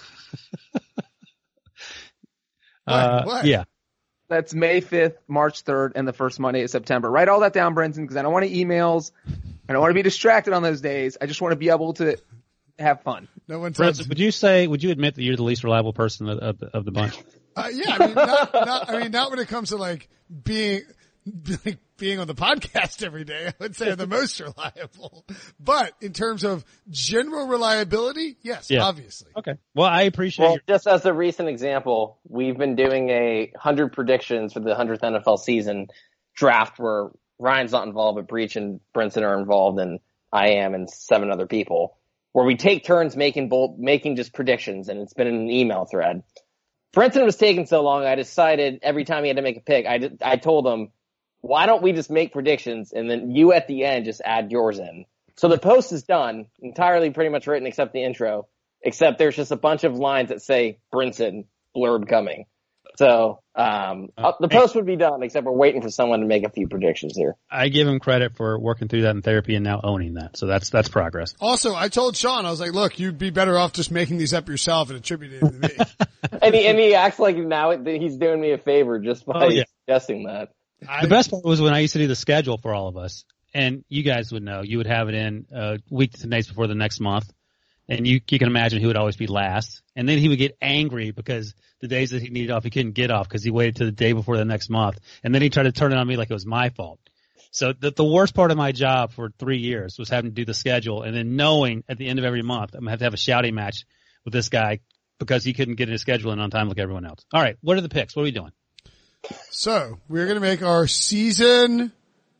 What? uh, What? Yeah. That's May fifth, March third, and the first Monday of September. Write all that down, Brenton, because I don't want any emails. I don't want to be distracted on those days. I just want to be able to have fun. No one tells Brett, would you say, would you admit that you're the least reliable person of, of, the, of the bunch? Uh, yeah, I mean, not, not, I mean, not when it comes to like being, like being on the podcast every day. I would say I'm the most reliable, but in terms of general reliability, yes, Yeah. obviously. Okay. Well, I appreciate Well, your, just as a recent example, we've been doing a hundred predictions for the hundredth N F L season draft where Ryan's not involved, but Breach and Brinson are involved, and I am, and seven other people, where we take turns making bold, making just predictions, and it's been in an email thread. Brinson was taking so long, I decided every time he had to make a pick, I, did, I told him, why don't we just make predictions and then you at the end just add yours in? So the post is done, entirely pretty much written except the intro, except there's just a bunch of lines that say Brinson, blurb coming. So um, uh, the post would be done, except we're waiting for someone to make a few predictions here. I give him credit for working through that in therapy and now owning that. So that's, that's progress. Also, I told Sean, I was like, look, you'd be better off just making these up yourself and attributing it to me. and, he, and he acts like now that he's doing me a favor just by Oh, yeah. suggesting that. I, The best part was when I used to do the schedule for all of us, and you guys would know, you would have it in a week to ten days before the next month, and you, you can imagine who would always be last. And then he would get angry because the days that he needed off, he couldn't get off because he waited to the day before the next month. And then he tried to turn it on me like it was my fault. So the, the worst part of my job for three years was having to do the schedule and then knowing at the end of every month I'm going to have to have a shouting match with this guy because he couldn't get his schedule in on time like everyone else. All right, what are the picks? What are we doing? So we're going to make our season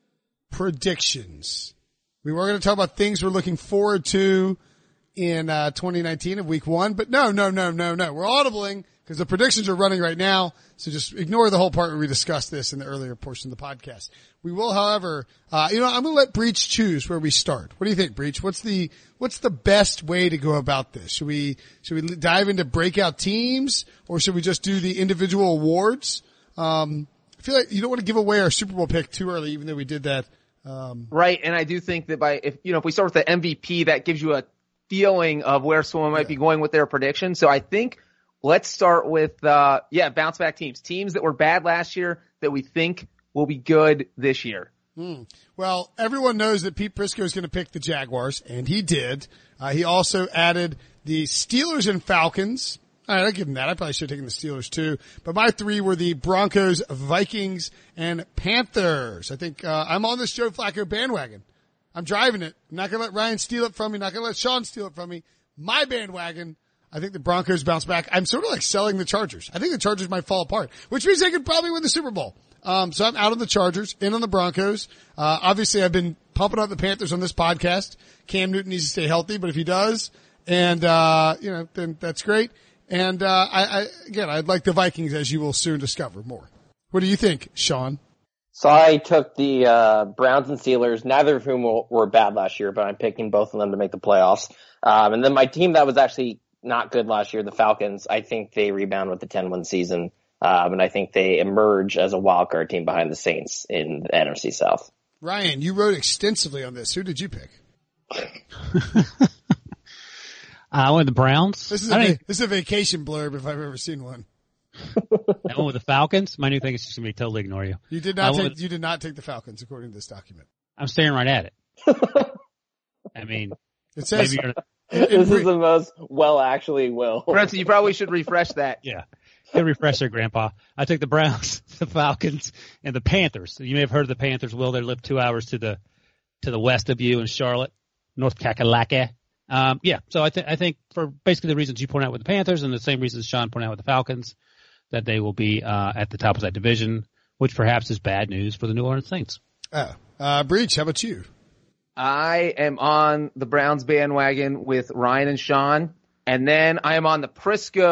predictions. We were going to talk about things we're looking forward to in uh twenty nineteen of week one, but no, no, no, no, no. We're audibling because the predictions are running right now. So just ignore the whole part where we discussed this in the earlier portion of the podcast. We will, however, uh, you know, I'm going to let Breach choose where we start. What do you think, Breach? What's the, what's the best way to go about this? Should we, should we dive into breakout teams or should we just do the individual awards? Um, I feel like you don't want to give away our Super Bowl pick too early, even though we did that. Um, Right. And I do think that by, if, you know, if we start with the M V P, that gives you a feeling of where someone might Yeah. be going with their prediction. So I think let's start with, uh, yeah, bounce back teams, teams that were bad last year that we think will be good this year. Hmm. Well, everyone knows that Pete Prisco is going to pick the Jaguars, and he did. Uh, he also added the Steelers and Falcons. All right, I'll give him that. I probably should have taken the Steelers too. But my three were the Broncos, Vikings, and Panthers. I think uh, I'm on this Joe Flacco bandwagon. I'm driving it. I'm not going to let Ryan steal it from me. Not going to let Sean steal it from me. My bandwagon. I think the Broncos bounce back. I'm sort of like selling the Chargers. I think the Chargers might fall apart, which means they could probably win the Super Bowl. Um, so I'm out on the Chargers, in on the Broncos. Uh, obviously I've been pumping out the Panthers on this podcast. Cam Newton needs to stay healthy, but if he does, and, uh, you know, then that's great. And, uh, I, I, again, I'd like the Vikings, as you will soon discover more. What do you think, Sean? So I took the uh Browns and Steelers, neither of whom were, were bad last year, but I'm picking both of them to make the playoffs. Um, and then my team that was actually not good last year, the Falcons, I think they rebound with the ten-win season. Um, and I think they emerge as a wild card team behind the Saints in the N F C South. Ryan, you wrote extensively on this. Who did you pick? I went with the Browns. This is I a, think va- this is a vacation blurb if I've ever seen one. I went with the Falcons. My new thing is just going to be totally ignore you. You did I not went- take, you did not take the Falcons according to this document. I'm staring right at it. I mean, It says, maybe you're gonna, in- in This Bre- is the most well actually will. Brenton, you probably should refresh that. yeah. Good refresher, Grandpa. I took the Browns, the Falcons, and the Panthers. You may have heard of the Panthers. Will they live two hours to the to the west of you in Charlotte, North Kakalaka? Um, yeah. So I think I think for basically the reasons you point out with the Panthers and the same reasons Sean pointed out with the Falcons, that they will be uh, at the top of that division, which perhaps is bad news for the New Orleans Saints. oh, uh, Breach, how about you? I am on the Browns bandwagon with Ryan and Sean. And then I am on the Prisco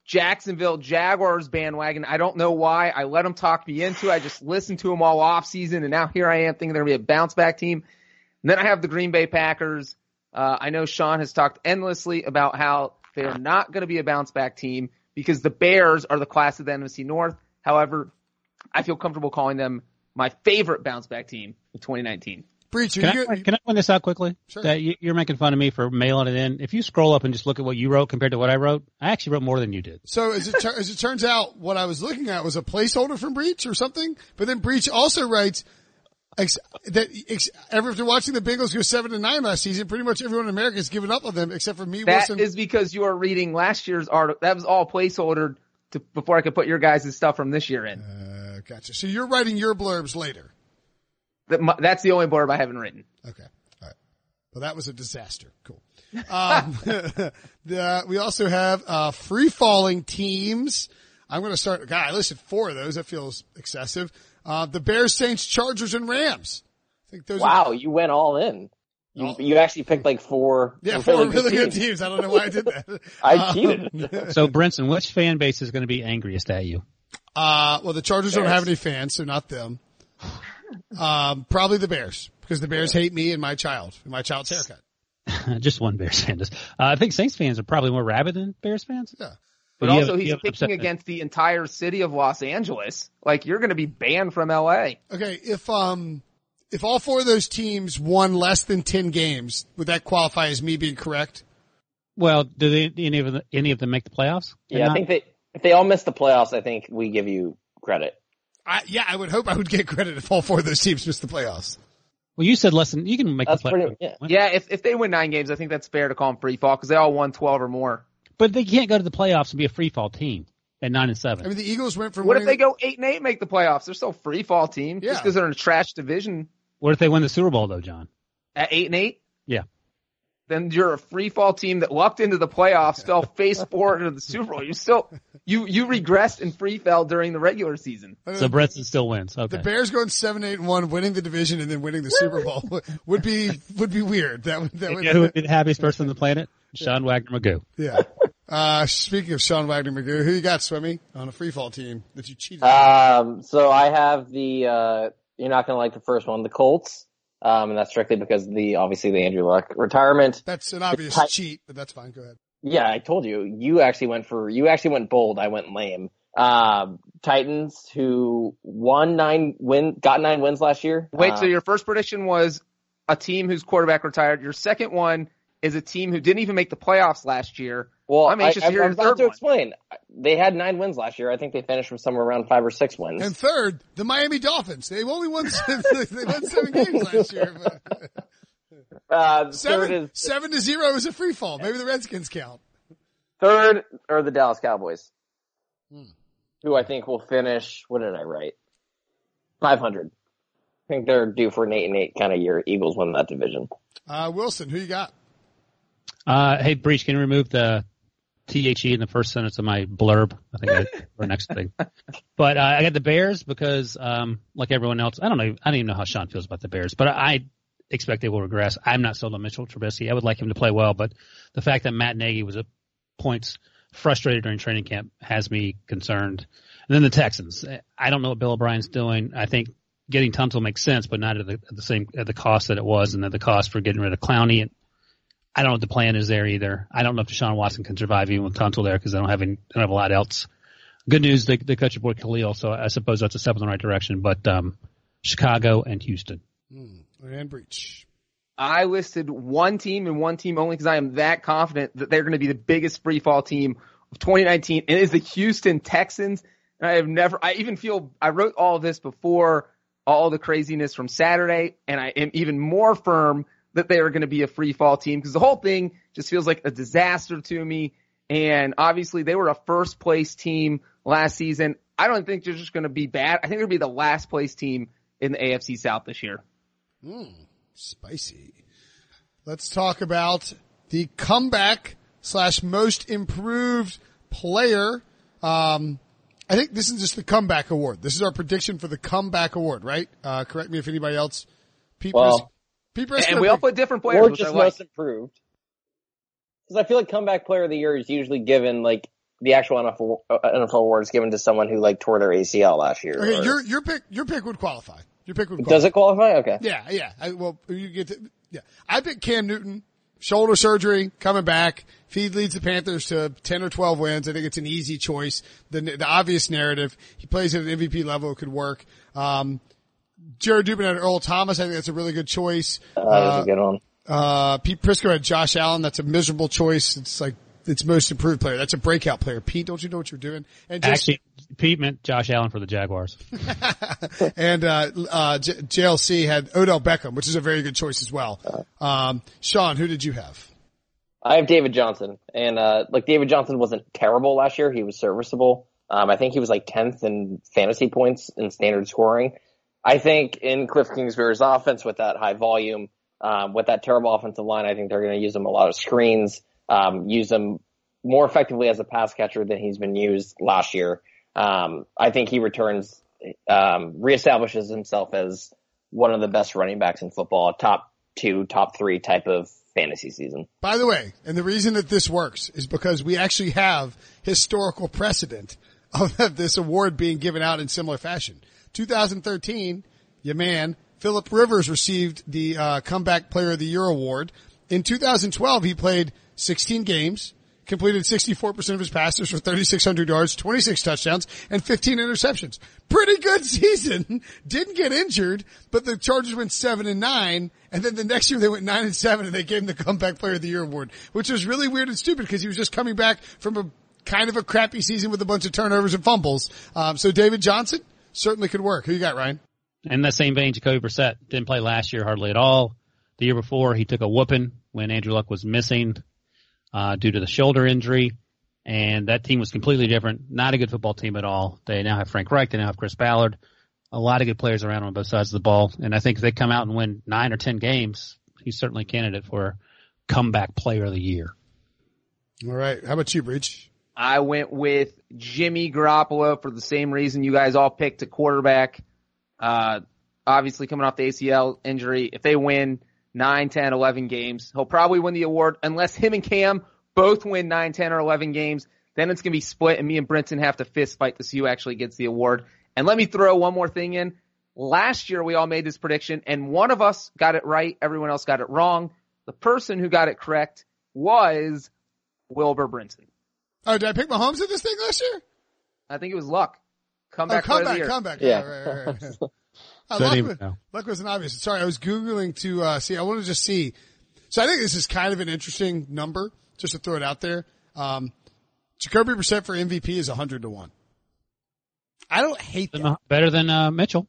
Jacksonville Jaguars bandwagon. I don't know why. I let them talk me into it. I just listened to them all off season, and now here I am thinking they're going to be a bounce back team. And then I have the Green Bay Packers. Uh, I know Sean has talked endlessly about how they are not going to be a bounce back team because the Bears are the class of the N F C North. However, I feel comfortable calling them my favorite bounce back team in twenty nineteen. Breach, Can I, can I point this out quickly? Sure. That you, you're making fun of me for mailing it in. If you scroll up and just look at what you wrote compared to what I wrote, I actually wrote more than you did. So as it, tur- as it turns out, what I was looking at was a placeholder from Breach or something. But then Breach also writes ex- that ex- after watching the Bengals go seven to nine last season, pretty much everyone in America has given up on them except for me. That Wilson. is because you are reading last year's article. That was all placeholder to, before I could put your guys' stuff from this year in. Uh, gotcha. So you're writing your blurbs later. That, my, that's the only blurb I haven't written. Okay. All right. Well, that was a disaster. Cool. Um, the, we also have, uh, free falling teams. I'm going to start, God, I listed four of those. That feels excessive. Uh, the Bears, Saints, Chargers, and Rams. I think those Wow, are, you went all in. You, Oh. you actually picked like four. yeah, four really good teams. teams. I don't know why I did that. I Um, cheated. So, Brinson, which fan base is going to be angriest at you? Uh, well, the Chargers don't Bears. have any fans, so not them. Um, probably the Bears because the Bears hate me and my child and my child's haircut. Just one Bears fan does. Uh, I think Saints fans are probably more rabid than Bears fans. Yeah. But you also have- you he's have an picking upset- against the entire city of Los Angeles. Like, you're going to be banned from L A. Okay. If, um, if all four of those teams won less than ten games, would that qualify as me being correct? Well, do they, any of them, any of them make the playoffs? They're Yeah, I not? think that if they all miss the playoffs, I think we give you credit. I, yeah, I would hope I would get credit if all four of those teams missed the playoffs. Well, you said less than, you can make That's the playoffs. pretty- yeah. Yeah, if, if they win nine games, I think that's fair to call them free fall because they all won twelve or more. But they can't go to the playoffs and be a free fall team at nine and seven. I mean, the Eagles went from What if winning- they go eight and eight and make the playoffs? They're still a free fall team Yeah. just because they're in a trash division What if they win the Super Bowl though, John? at eight and eight. Yeah. Then you're a free fall team that lucked into the playoffs, fell face forward into the Super Bowl. You still, you, you regressed and free fell during the regular season. So Brinson still wins. Okay. The Bears going seven, eight, and one, winning the division and then winning the Super Bowl would be would be weird. That would that You would. know who would be the happiest person on the planet? Sean Wagner Magoo. Yeah. Uh, speaking of Sean Wagner Magoo, who you got, Swimmy, on a free fall team that you cheated on? Um, so I have the, uh, you're not going to like the first one, the Colts. Um, and that's strictly because of the, obviously the Andrew Luck retirement. That's an obvious Ti- cheat, but that's fine. Go ahead. Yeah, I told you. You actually went for, you actually went bold. I went lame. Um, Titans who won nine win, got nine wins last year. Wait, Uh, so your first prediction was a team whose quarterback retired. Your second one is a team who didn't even make the playoffs last year. well, I'm anxious I, to hear I'm your about third to one. explain. They had nine wins last year. I think they finished from somewhere around five or six wins. And third, the Miami Dolphins. They only won seven, they won seven games last year. But uh, third seven, is, seven to zero is a free fall. Maybe the Redskins count. third are the Dallas Cowboys. Hmm. Who I think will finish, what did I write? five hundred. I think they're due for an eight and eight kind of year. Eagles win that division. Uh, Wilson, who you got? Uh, hey, Breach, can you remove the T H E in the first sentence of my blurb? I think I, for next thing. But, uh, I got the Bears because, um, like everyone else, I don't know, I don't even know how Sean feels about the Bears, but I expect they will regress. I'm not sold on Mitchell Trubisky. I would like him to play well, but the fact that Matt Nagy was at points frustrated during training camp has me concerned. And then the Texans. I don't know what Bill O'Brien's doing. I think getting Tunsil makes sense, but not at the, at the same, at the cost that it was and at the cost for getting rid of Clowney. And I don't know what the plan is there either. I don't know if Deshaun Watson can survive even with Tunsil there because they don't have any, they don't have a lot else. Good news, they, they cut your boy Khalil, so I suppose that's a step in the right direction. But um, Chicago and Houston. Hmm. And Breach. I listed one team and one team only because I am that confident that they're going to be the biggest free fall team of twenty nineteen. It is the Houston Texans. And I have never, I even feel, I wrote all of this before all the craziness from Saturday, and I am even more firm that they are going to be a free fall team because the whole thing just feels like a disaster to me. And obviously they were a first place team last season. I don't think they're just going to be bad. I think they're going to be the last place team in the A F C South this year. Mm, spicy. Let's talk about the comeback slash most improved player. Um, I think this is just the comeback award. This is our prediction for the comeback award, right? Uh, correct me if anybody else. Pete Well, Bris- Pete Briscoe And we all picked- put different players, Or which I just like. most improved. Because I feel like comeback player of the year is usually given like the actual N F L, uh, N F L award is given to someone who like tore their A C L last year. Okay, or... your your pick your pick would qualify. Your pick would qualify. Does it qualify? Okay. Yeah, yeah. I, well, you get to, yeah. I picked Cam Newton, shoulder surgery, coming back. If he leads the Panthers to ten or twelve wins, I think it's an easy choice. The the obvious narrative. He plays at an M V P level. It could work. Um, Jared Dubin had Earl Thomas. I think that's a really good choice. Uh, that was a good one. Uh, Pete Prisco had Josh Allen. That's a miserable choice. It's like, it's most improved player. That's a breakout player. Pete, don't you know what you're doing? And just, Actually, Pete meant Josh Allen for the Jaguars. and, uh, uh, J- JLC had Odell Beckham, which is a very good choice as well. Um, Sean, who did you have? I have David Johnson, and uh like David Johnson wasn't terrible last year. He was serviceable. Um, I think he was like tenth in fantasy points in standard scoring. I think in Cliff Kingsbury's offense with that high volume, um, with that terrible offensive line, I think they're going to use him a lot of screens, um, use him more effectively as a pass catcher than he's been used last year. Um, I think he returns, um, reestablishes himself as one of the best running backs in football, a top two, top three type of fantasy season. By the way, and the reason that this works is because we actually have historical precedent of this award being given out in similar fashion. two thousand thirteen, your man, Phillip Rivers received the uh, Comeback Player of the Year award. In two thousand twelve, he played sixteen games, completed sixty-four percent of his passes for thirty-six hundred yards, twenty-six touchdowns, and fifteen interceptions. Pretty good season. Didn't get injured, but the Chargers went seven and nine, and then the next year they went nine and seven, and they gave him the Comeback Player of the Year award, which was really weird and stupid because he was just coming back from a kind of a crappy season with a bunch of turnovers and fumbles. Um, so David Johnson certainly could work. Who you got, Ryan? In that same vein, Jacoby Brissett didn't play last year hardly at all. The year before, he took a whooping when Andrew Luck was missing uh due to the shoulder injury, and that team was completely different. Not a good football team at all. They now have Frank Reich. They now have Chris Ballard. A lot of good players around on both sides of the ball, and I think if they come out and win nine or ten games, he's certainly a candidate for Comeback Player of the Year. All right. How about you, Breach? I went with Jimmy Garoppolo for the same reason you guys all picked a quarterback. Uh, obviously coming off the A C L injury. If they win nine, ten, eleven games, he'll probably win the award unless him and Cam both win nine, ten, or eleven games. Then it's going to be split and me and Brinson have to fist fight to see who actually gets the award. And let me throw one more thing in. Last year we all made this prediction and one of us got it right. Everyone else got it wrong. The person who got it correct was Wilbur Brinson. Oh, did I pick Mahomes in this thing last year? I think it was Luck. Comeback. Oh, comeback, comeback. Yeah. Right, right, right, right. Uh, Don't luck, even was, know. luck wasn't obvious. Sorry, I was Googling to, uh, see, I want to just see. So I think this is kind of an interesting number, just to throw it out there. Um, Jacoby Brissett for M V P is one hundred to one. I don't hate that. Better than uh, Mitchell.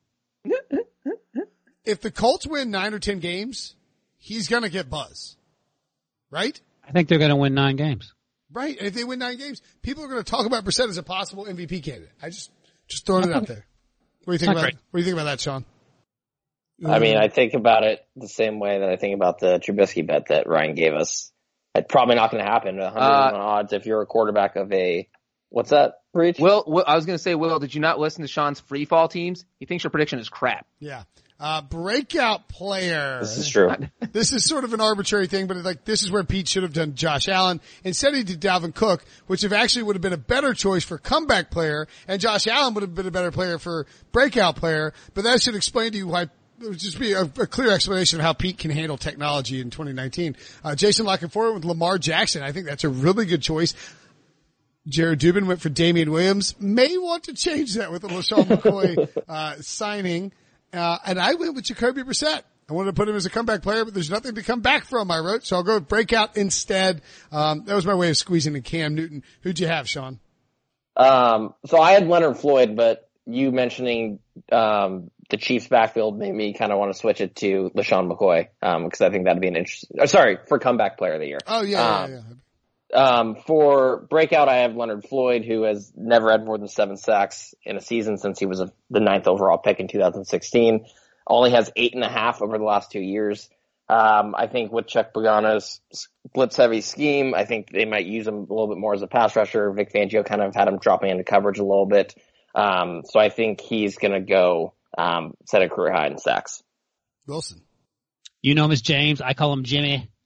If the Colts win nine or ten games, he's gonna get buzz. Right? I think they're going to win nine games. Right. And if they win nine games, people are going to talk about Brissett as a possible M V P candidate. I just, just throwing it out there. What do you think Not about, great. what do you think about that, Sean? I mean, I think about it the same way that I think about the Trubisky bet that Ryan gave us. It's probably not going to happen. one hundred Uh, to one odds if you're a quarterback of a, what's that, Breach? Will, Will, I was going to say, Will, did you not listen to Sean's free fall teams? He thinks your prediction is crap. Yeah. Uh, breakout player. This is true. This is sort of an arbitrary thing, but like this is where Pete should have done Josh Allen. Instead he did Dalvin Cook, which have actually would have been a better choice for comeback player, and Josh Allen would have been a better player for breakout player. But that should explain to you why. It would just be a, a clear explanation of how Pete can handle technology in twenty nineteen. Uh, Jason locking forward with Lamar Jackson. I think that's a really good choice. Jared Dubin went for Damian Williams. May want to change that with the LaShawn McCoy uh, signing. Uh, and I went with Jacoby Brissett. I wanted to put him as a comeback player, but there's nothing to come back from, I wrote. So I'll go with breakout instead. Um, that was my way of squeezing in Cam Newton. Who'd you have, Sean? Um, so I had Leonard Floyd, but you mentioning, um, the Chiefs backfield made me kind of want to switch it to LaShawn McCoy, um, cause I think that'd be an interesting, oh, sorry, for comeback player of the year. Oh, yeah, um, yeah, yeah. Um, for breakout, I have Leonard Floyd, who has never had more than seven sacks in a season since he was a, the ninth overall pick in two thousand sixteen. Only has eight and a half over the last two years. Um, I think with Chuck Pagano's blitz heavy scheme, I think they might use him a little bit more as a pass rusher. Vic Fangio kind of had him dropping into coverage a little bit. Um, so I think he's going to go, um, set a career high in sacks. Wilson. You know Miss James. I call him Jimmy.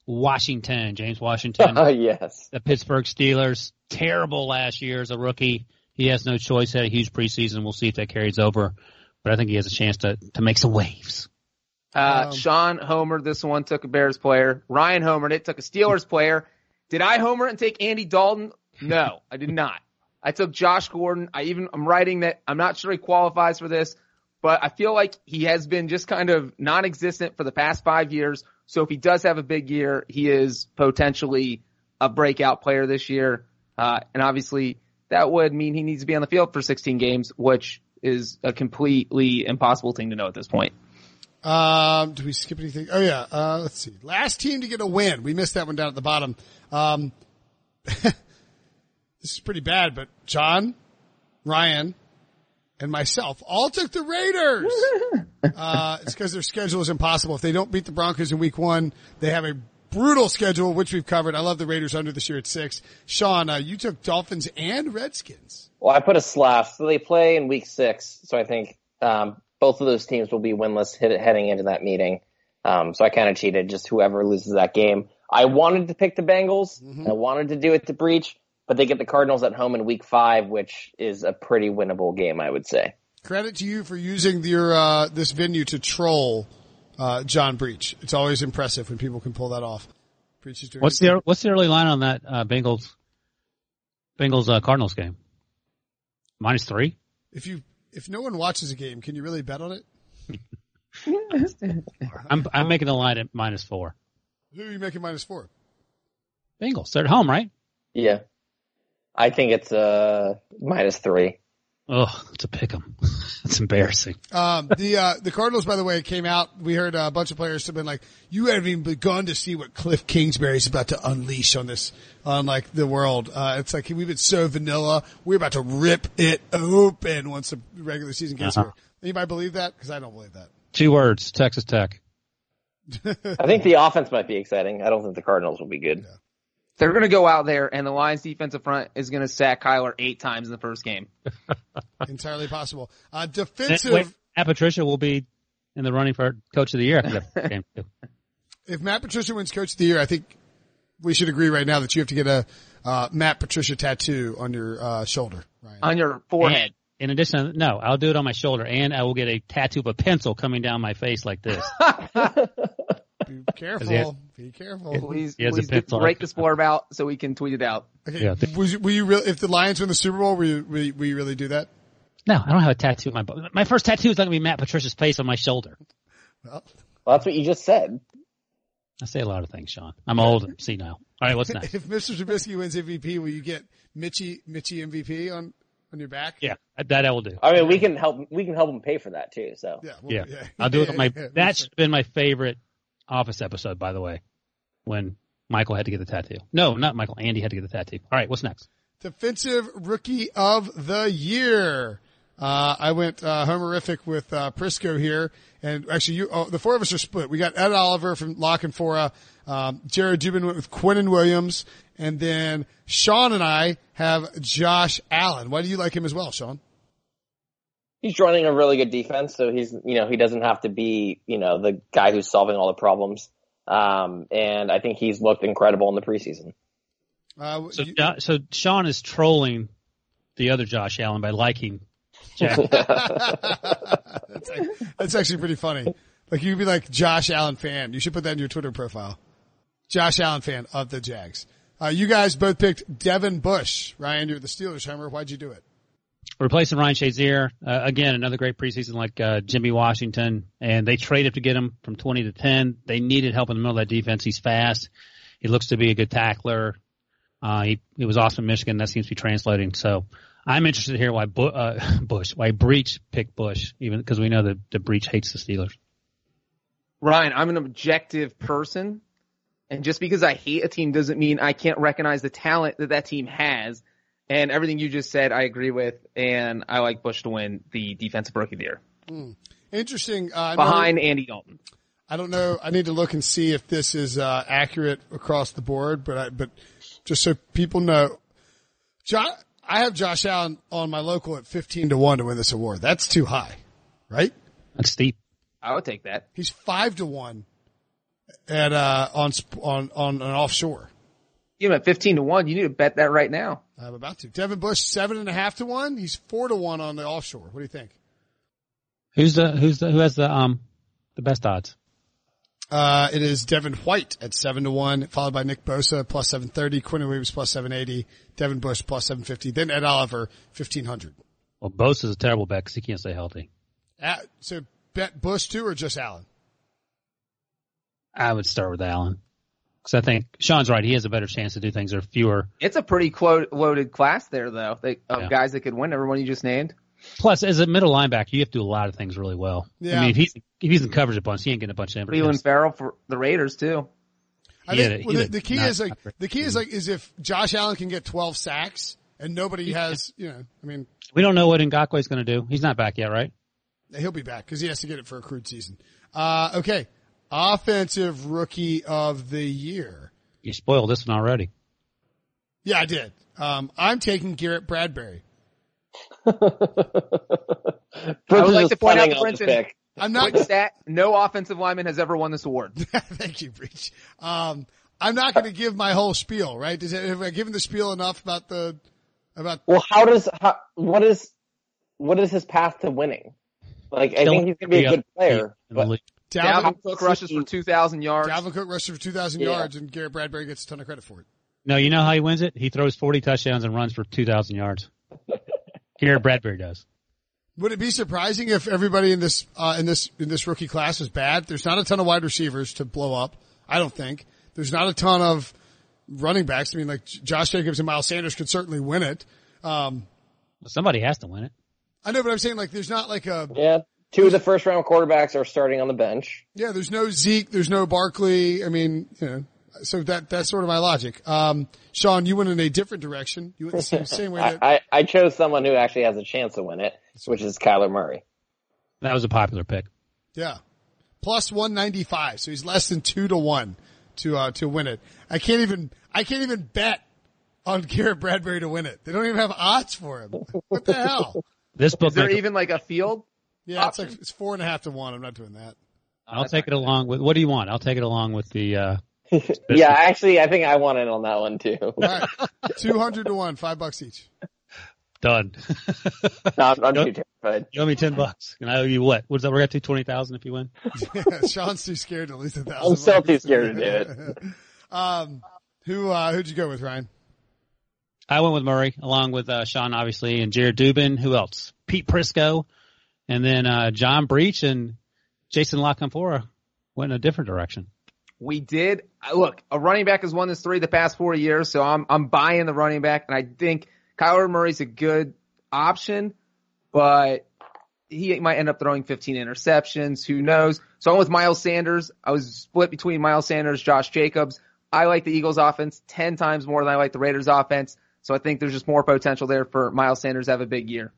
Washington, James Washington. Yes. The Pittsburgh Steelers, terrible last year as a rookie. He has no choice. Had a huge preseason. We'll see if that carries over. But I think he has a chance to, to make some waves. Uh, Um, Sean homered this one, took a Bears player. Ryan homered it, took a Steelers player. Did I homer it and take Andy Dalton? No, I did not. I took Josh Gordon. I even, I'm writing that I'm not sure he qualifies for this, but I feel like he has been just kind of non-existent for the past five years. So if he does have a big year, he is potentially a breakout player this year. Uh, and obviously that would mean he needs to be on the field for sixteen games, which is a completely impossible thing to know at this point. Um, did we skip anything? Oh yeah. Uh, let's see. Last team to get a win. We missed that one down at the bottom. Um, this is pretty bad, but John, Ryan, and myself all took the Raiders. uh, it's because their schedule is impossible. If they don't beat the Broncos in week one, they have a brutal schedule, which we've covered. I love the Raiders under this year at six. Sean, uh, you took Dolphins and Redskins. Well, I put a slash. So they play in week six. So I think, um, both of those teams will be winless hit, heading into that meeting. Um, so I kind of cheated, just whoever loses that game. I wanted to pick the Bengals. Mm-hmm. I wanted to do it to Breach, but they get the Cardinals at home in week five, which is a pretty winnable game, I would say. Credit to you for using your, uh, this venue to troll, uh, John Breach. It's always impressive when people can pull that off. Breach is doing What's the, what's the early line on that, uh, Bengals, Bengals, uh, Cardinals game? Minus three? If you, if no one watches a game, can you really bet on it? I'm, I'm making the line at minus four. Who are you making minus four? Bengals. They're at home, right? Yeah. I think it's, uh, minus three. Ugh, it's a pick 'em. It's embarrassing. Um, the, uh, the Cardinals, by the way, came out. We heard a bunch of players have been like, you haven't even begun to see what Cliff Kingsbury is about to unleash on this, on like the world. Uh, it's like, we've been so vanilla. We're about to rip it open once the regular season gets Uh-huh. here. Anybody believe that? Cause I don't believe that. Two words, Texas Tech. I think the offense might be exciting. I don't think the Cardinals will be good. Yeah. They're going to go out there, and the Lions' defensive front is going to sack Kyler eight times in the first game. Entirely possible. Uh, defensive. Wait, Matt Patricia will be in the running for Coach of the Year after that game too. If Matt Patricia wins Coach of the Year, I think we should agree right now that you have to get a uh, Matt Patricia tattoo on your uh, shoulder, Ryan. On your forehead. And in addition, no, I'll do it on my shoulder, and I will get a tattoo of a pencil coming down my face like this. Be careful. Had, Be careful. Please, he has please a pencil. break this blurb out so we can tweet it out. Okay. Yeah. Was you, were you really, if the Lions win the Super Bowl, will you, will you, will you really do that? No, I don't have a tattoo on my body. My first tattoo is not going to be Matt Patricia's face on my shoulder. Well, Well, that's what you just said. I say a lot of things, Sean. I'm old and see now. All right, what's next? if Mister Trubisky wins M V P, will you get Mitchie, Mitchie M V P on, on your back? Yeah, that I will do. I mean, we can help, we can help them pay for that too, so. Yeah. Well, Yeah, yeah. I'll do it on my, Yeah, that's been my favorite Office episode, by the way, when Michael had to get the tattoo. No, not Michael. Andy had to get the tattoo. All right, what's next? Defensive Rookie of the Year. Uh, I went, uh, homerific with, uh, Prisco here. And actually you, oh, the four of us are split. We got Ed Oliver from Lock and Fora. Um, Jared Dubin went with Quinnen Williams. And then Sean and I have Josh Allen. Why do you like him as well, Sean? He's running a really good defense, so he's, you know, he doesn't have to be, you know, the guy who's solving all the problems. Um, and I think he's looked incredible in the preseason. Uh, So, you, uh, so Sean is trolling the other Josh Allen by liking Jack. that's, that's actually pretty funny. Like you'd be like Josh Allen fan. You should put that in your Twitter profile. Josh Allen fan of the Jags. Uh, you guys both picked Devin Bush. Ryan, you're the Steelers homer. Why'd you do it? Replacing Ryan Shazier. Uh, again, another great preseason like uh, Jimmy Washington. And they traded to get him from twenty to ten. They needed help in the middle of that defense. He's fast. He looks to be a good tackler. Uh, he, he was awesome in Michigan. That seems to be translating. So I'm interested to hear why Bu- uh, Bush, why Breach picked Bush, even because we know that the Breach hates the Steelers. Ryan, I'm an objective person. And just because I hate a team doesn't mean I can't recognize the talent that that team has. And everything you just said, I agree with. And I like Bush to win the Defensive Rookie of the Year. Mm. Interesting. Uh, Behind no, Andy Dalton. I don't know. I need to look and see if this is uh, accurate across the board, but I, but just so people know, John, I have Josh Allen on my local at fifteen to one to win this award. That's too high, right? That's steep. I would take that. He's five to one at, uh, on, sp- on, on an offshore. You at fifteen to one. You need to bet that right now. I'm about to. Devin Bush, seven and a half to one. He's four to one on the offshore. What do you think? Who's the, who's the, who has the, um, the best odds? Uh, it is Devin White at seven to one, followed by Nick Bosa plus seven thirty, Quinn Williams plus seven eighty, Devin Bush plus seven fifty, then Ed Oliver fifteen hundred. Well, Bosa's a terrible bet because he can't stay healthy. Uh, so bet Bush too or just Allen? I would start with Allen. Because I think Sean's right. He has a better chance to do things. There are fewer. It's a pretty clo- loaded class there, though, they, of Yeah. guys that could win. Everyone you just named. Plus, as a middle linebacker, you have to do a lot of things really well. Yeah. I mean, if he's, if he's in coverage a bunch, he ain't getting a bunch of Cleveland Farrell for the Raiders too. I He think had a- well, he the, had the key not- is like not very- the key is like is if Josh Allen can get twelve sacks and nobody has, you know, I mean, We don't know what Ngakwe's going to do. He's not back yet, right? he'll be back because he has to get it for a crude season. Uh, okay, offensive rookie of the year. You spoiled this one already. Yeah, I did. Um, I'm taking Garrett Bradbury. I would like to point out to Brenton. I'm not. Quick stat: no offensive lineman has ever won this award. Thank you, Breach. Um, I'm not going to give my whole spiel, right? Does it, have I given the spiel enough about the about? Well, how does how, what is what is his path to winning? Like, I think he's going to be a good player, in the but league. Dalvin, Dalvin Cook rushes for two thousand yards. Dalvin Cook rushes for two thousand Yeah. yards, and Garrett Bradbury gets a ton of credit for it. No, you know how he wins it? He throws forty touchdowns and runs for two thousand yards. Garrett Bradbury does. Would it be surprising if everybody in this uh, in this in this rookie class was bad? There's not a ton of wide receivers to blow up. I don't think there's not a ton of running backs. I mean, like Josh Jacobs and Miles Sanders could certainly win it. Um, Somebody has to win it. I know, but I'm saying like there's not like a yeah, two of the first round quarterbacks are starting on the bench. yeah. There's no Zeke. There's no Barkley. I mean, you know. So that that's sort of my logic. Um, Sean, you went in a different direction. You went the same, same way. That, I, I, I chose someone who actually has a chance to win it, which is Kyler Murray. That was a popular pick. yeah, plus one ninety-five. So he's less than two to one to uh, to win it. I can't even I can't even bet on Garrett Bradbury to win it. They don't even have odds for him. What the hell? This book, Is there even like a field? Yeah, it's like it's four and a half to one. I'm not doing that. I'll take it along with. What do you want? I'll take it along with the. Uh, Yeah, actually, I think I want in on that one too. All right, two hundred to one, five bucks each. done. No, I'm, I'm too terrified. You owe me ten bucks, and I owe you what? What's that? We're at two twenty thousand if you win. Yeah, Sean's too scared to lose a thousand. I'm still bucks. too scared to do it. um, who uh, who'd you go with, Ryan? I went with Murray, along with uh, Sean, obviously, and Jared Dubin. Who else? Pete Prisco, and then uh, John Breach and Jason LaCanfora went in a different direction. We did. Look, a running back has won this three the past four years, so I'm I'm buying the running back, and I think Kyler Murray's a good option, but he might end up throwing fifteen interceptions. Who knows? So I'm with Miles Sanders. I was split between Miles Sanders, Josh Jacobs. I like the Eagles offense ten times more than I like the Raiders offense, so I think there's just more potential there for Miles Sanders to have a big year.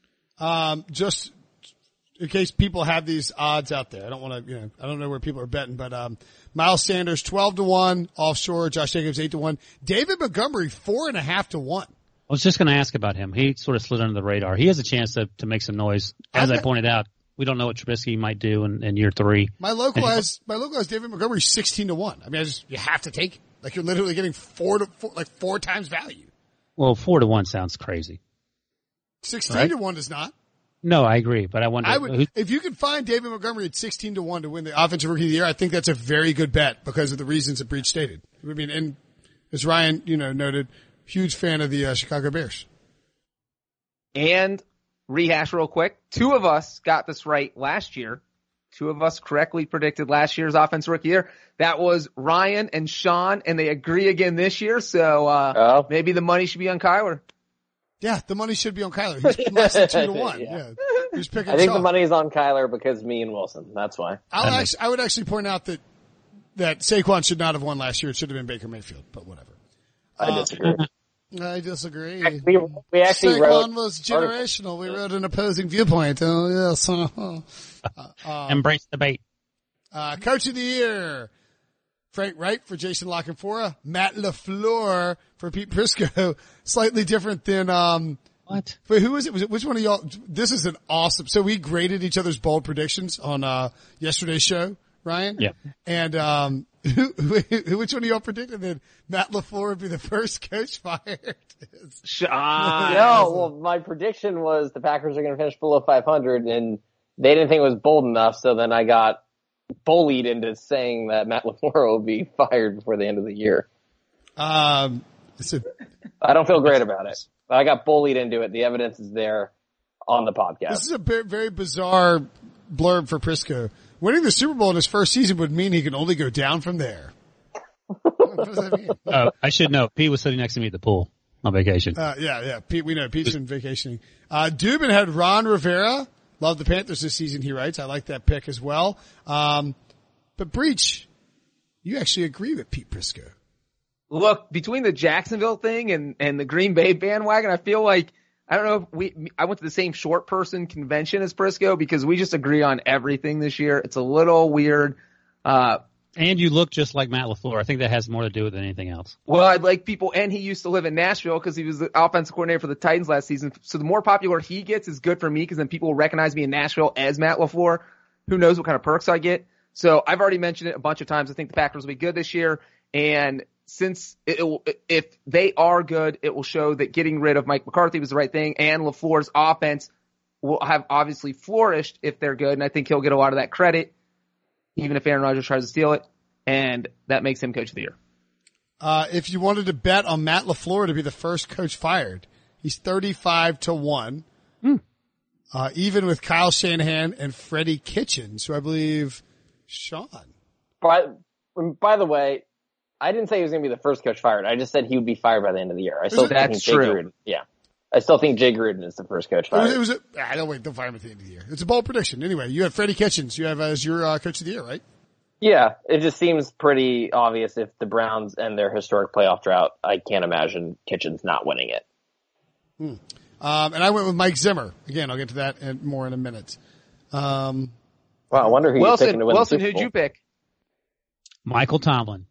Um, just in case people have these odds out there, I don't want to, you know, I don't know where people are betting, but um, Miles Sanders twelve to one offshore, Josh Jacobs eight to one, David Montgomery four and a half to one. I was just going to ask about him. He sort of slid under the radar. He has a chance to to make some noise. As I'm I pointed out, we don't know what Trubisky might do in, in year three. My local has my local has David Montgomery sixteen to one. I mean, I just you have to take it. Like you're literally getting four to four, like four times value. Well, four to one sounds crazy. Sixteen Right? to one does not. No, I agree, but I wonder. I would who, if you could find David Montgomery at sixteen to one to win the offensive rookie of the year. I think that's a very good bet because of the reasons that Breach stated. I mean, and as Ryan, you know, noted, huge fan of the uh, Chicago Bears. And rehash real quick. Two of us got this right last year. Two of us correctly predicted last year's offensive rookie year. That was Ryan and Sean, and they agree again this year. So uh Oh. maybe the money should be on Kyler. Yeah, the money should be on Kyler. He's less than two to one. Yeah, Yeah. he's picking. I think Sean. the money's on Kyler because me and Wilson. That's why. I'll actually, I would actually point out that that Saquon should not have won last year. It should have been Baker Mayfield, but whatever. I Uh, disagree. I disagree. We, we actually Saquon wrote was generational. We wrote an opposing viewpoint. Oh yes. Uh, embrace the bait. uh, Coach of the year. Frank Wright for Jason LaCanfora. Matt LaFleur for Pete Prisco. Slightly different than, um, What? but who was it? Was it, which one of y'all? This is an awesome, so we graded each other's bold predictions on, uh, yesterday's show. Ryan? Yeah. And, um, who, who, which one of y'all predicted that Matt LaFleur would be the first coach fired? Sean. No, well, my prediction was the Packers are going to finish below five hundred, and they didn't think it was bold enough, so then I got bullied into saying that Matt LaFleur will be fired before the end of the year. Um, so, I don't feel great about it. But I got bullied into it. The evidence is there on the podcast. This is a very, very bizarre blurb for Prisco. Winning the Super Bowl in his first season would mean he can only go down from there. What does that mean? Oh, I should know. Pete was sitting next to me at the pool on vacation. Uh, yeah, yeah. Pete, we know Pete's been vacationing. Uh, Dubin had Ron Rivera. Love the Panthers this season, he writes. I like that pick as well. Um, but Breach, you actually agree with Pete Prisco. Look, between the Jacksonville thing and, and the Green Bay bandwagon, I feel like, I don't know if we, I went to the same short person convention as Prisco because we just agree on everything this year. It's a little weird. Uh, and you look just like Matt LaFleur. I think that has more to do with it than anything else. Well, I'd like people, and he used to live in Nashville because he was the offensive coordinator for the Titans last season. So the more popular he gets is good for me because then people will recognize me in Nashville as Matt LaFleur. Who knows what kind of perks I get. So I've already mentioned it a bunch of times. I think the Packers will be good this year. And since it, it will, if they are good, it will show that getting rid of Mike McCarthy was the right thing, and LaFleur's offense will have obviously flourished if they're good. And I think he'll get a lot of that credit, even if Aaron Rodgers tries to steal it. And that makes him coach of the year. Uh, if you wanted to bet on Matt LaFleur to be the first coach fired, he's thirty-five to one. Mm. Uh, even with Kyle Shanahan and Freddie Kitchens, who I believe Sean. By, by the way, I didn't say he was going to be the first coach fired. I just said he would be fired by the end of the year. I still think That's Jay true. Gruden. Yeah. I still think Jay Gruden is the first coach It was, fired. it was a, ah, don't wait, don't fire him at the end of the year. It's a bold prediction. Anyway, you have Freddie Kitchens. You have as your uh, coach of the year, right? Yeah, it just seems pretty obvious if the Browns end their historic playoff drought. I can't imagine Kitchens not winning it. Hmm. Um, and I went with Mike Zimmer. Again, I'll get to that and more in a minute. Um, Wow, I wonder who you're Wilson, picking to win Wilson, the Super who'd Bowl. you pick? Michael Tomlin.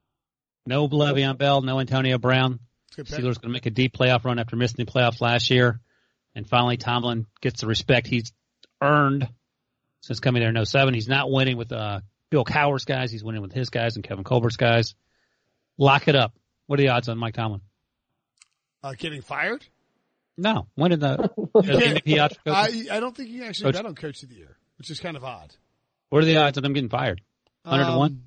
No Le'Veon Bell, no Antonio Brown. good pick. Steelers going to make a deep playoff run after missing the playoffs last year. And finally, Tomlin gets the respect he's earned since coming there in oh seven. He's not winning with uh, Bill Cowher's guys. He's winning with his guys and Kevin Colbert's guys. Lock it up. What are the odds on Mike Tomlin? Uh, getting fired? No. When did the, the M V P odds go? I, I don't think you can actually Coach- bet on coach of the year, which is kind of odd. What are the odds of them getting fired? one hundred to one?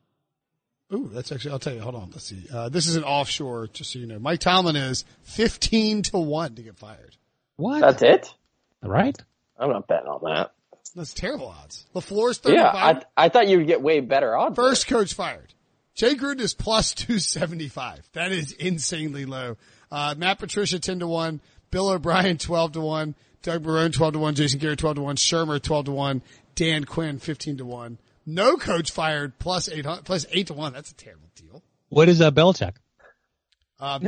Um, Ooh, that's actually, I'll tell you, hold on, let's see. Uh, this is an offshore, just so you know. Mike Tomlin is fifteen to one to get fired. What? That's it? right? I'm not betting on that. That's terrible odds. LaFleur's Yeah, thirty-five. I, I thought you would get way better odds. First coach fired. Jay Gruden is plus two seventy-five. That is insanely low. Uh, Matt Patricia ten to one. Bill O'Brien twelve to one. Doug Marrone twelve to one. Jason Garrett twelve to one. Shermer twelve to one. Dan Quinn fifteen to one. No coach fired plus eight hundred, plus eight to one. That's a terrible deal. What is uh, Belichick? Um,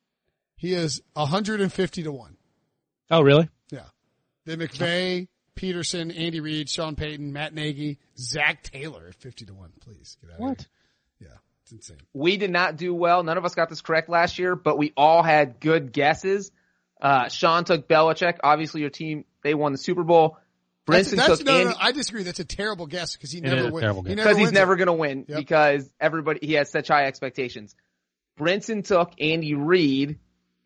he is one hundred fifty to one. Oh, really? Yeah. Then McVay, Peterson, Andy Reid, Sean Payton, Matt Nagy, Zach Taylor at fifty to one. Please get out of What? here. Yeah. It's insane. We did not do well. None of us got this correct last year, but we all had good guesses. Uh, Sean took Belichick. Obviously your team, they won the Super Bowl. That's, Brinson that's, took no, no, Andy no, I disagree. That's a terrible guess because he It never is a wins. terrible He guess. never because he's wins never it. going to win Yep. because everybody, he has such high expectations. Brinson took Andy Reid,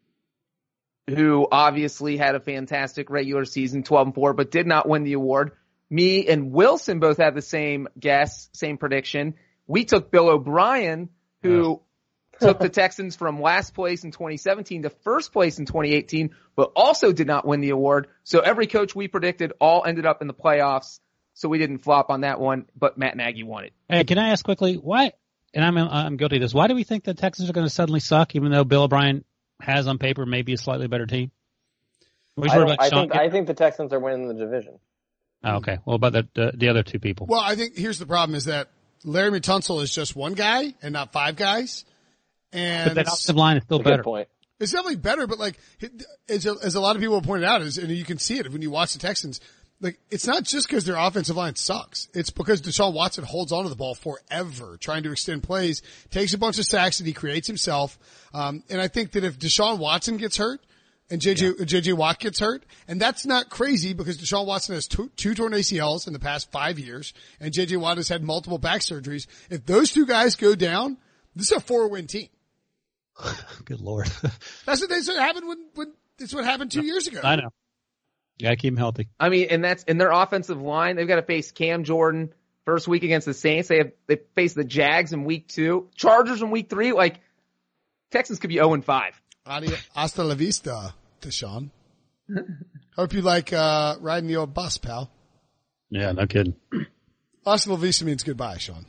who obviously had a fantastic regular season, twelve and four, but did not win the award. Me and Wilson both had the same guess, same prediction. We took Bill O'Brien, who took the Texans from last place in twenty seventeen to first place in twenty eighteen, but also did not win the award. So every coach we predicted all ended up in the playoffs. So we didn't flop on that one, but Matt Nagy won it. Hey, can I ask quickly why? And I'm I'm guilty of this. Why do we think the Texans are going to suddenly suck, even though Bill O'Brien has on paper maybe a slightly better team? Are we I, sure don't- about I Sean? think I think the Texans are winning the division. Oh, okay. Well, about the, the the other two people. Well, I think here's the problem is that Larry Tunsil is just one guy and not five guys. And But that offensive line is still That's a better. good point. it's definitely better, but like, as a, as a lot of people have pointed out, is, and you can see it when you watch the Texans, like, it's not just because their offensive line sucks. It's because Deshaun Watson holds onto the ball forever, trying to extend plays, takes a bunch of sacks that he creates himself. Um, and I think that if Deshaun Watson gets hurt, and J J, yeah. J J Watt gets hurt. And that's not crazy because Deshaun Watson has two, two torn A C Ls in the past five years, and J J Watt has had multiple back surgeries. If those two guys go down, this is a four-win team. Good Lord. That's what they said happened when, when, it's what happened two years ago. I know. You gotta keep him healthy. I mean, and that's in their offensive line. They've got to face Cam Jordan first week against the Saints. They have, they face the Jags in week two, Chargers in week three. Like, Texans could be oh and five. Hasta la vista, Deshaun. Hope you like, uh, riding the old bus, pal. Yeah, no kidding. Hasta la vista means goodbye, Sean.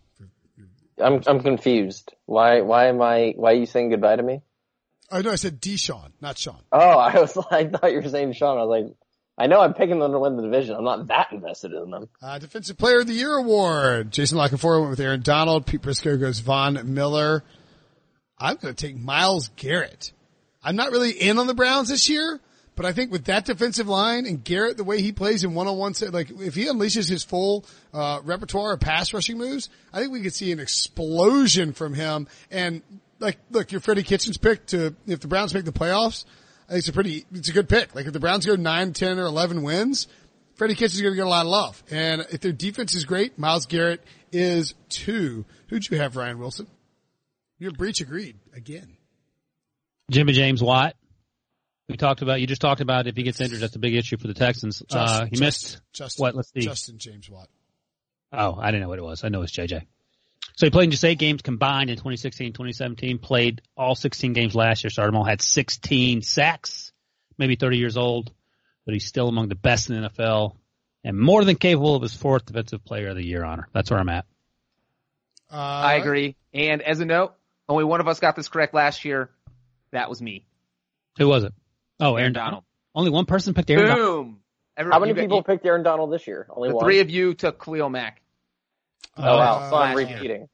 I'm, I'm confused. Why, why am I, why are you saying goodbye to me? Oh, no, I said Deshaun, not Sean. Oh, I was I thought you were saying Sean. I was like, I know I'm picking them to win the division. I'm not that invested in them. Uh, Defensive Player of the Year award. Jason Lockenfora went with Aaron Donald. Pete Prisco goes Von Miller. I'm going to take Myles Garrett. I'm not really in on the Browns this year, but I think with that defensive line and Garrett, the way he plays in one-on-one, like if he unleashes his full uh repertoire of pass rushing moves, I think we could see an explosion from him. And like, look, your Freddie Kitchens pick to, if the Browns make the playoffs, I think it's a pretty, it's a good pick. Like if the Browns go nine, ten, or eleven wins, Freddie Kitchens is going to get a lot of love. And if their defense is great, Myles Garrett is two. Who'd you have, Ryan Wilson? Your breach agreed again. Jimmy James Watt. We talked about, you just talked about if he gets injured, that's a big issue for the Texans. Justin, uh, he Justin, missed, Justin, what, let's see. Justin James Watt. Oh, I didn't know what it was. I know it's J J. So he played in just eight games combined in twenty sixteen, twenty seventeen, played all sixteen games last year, started them all, had sixteen sacks, maybe thirty years old, but he's still among the best in the N F L and more than capable of his fourth Defensive Player of the Year honor. That's where I'm at. Uh, I agree. And as a note, only one of us got this correct last year. That was me. Who was it? Oh, Aaron, Aaron Donald. Donald. Only one person picked Aaron Boom. Donald. Every, How many got, people you, picked Aaron Donald this year? Only the one? three of you took Khalil Mack. Oh, wow. Uh, So I'm last year. repeating.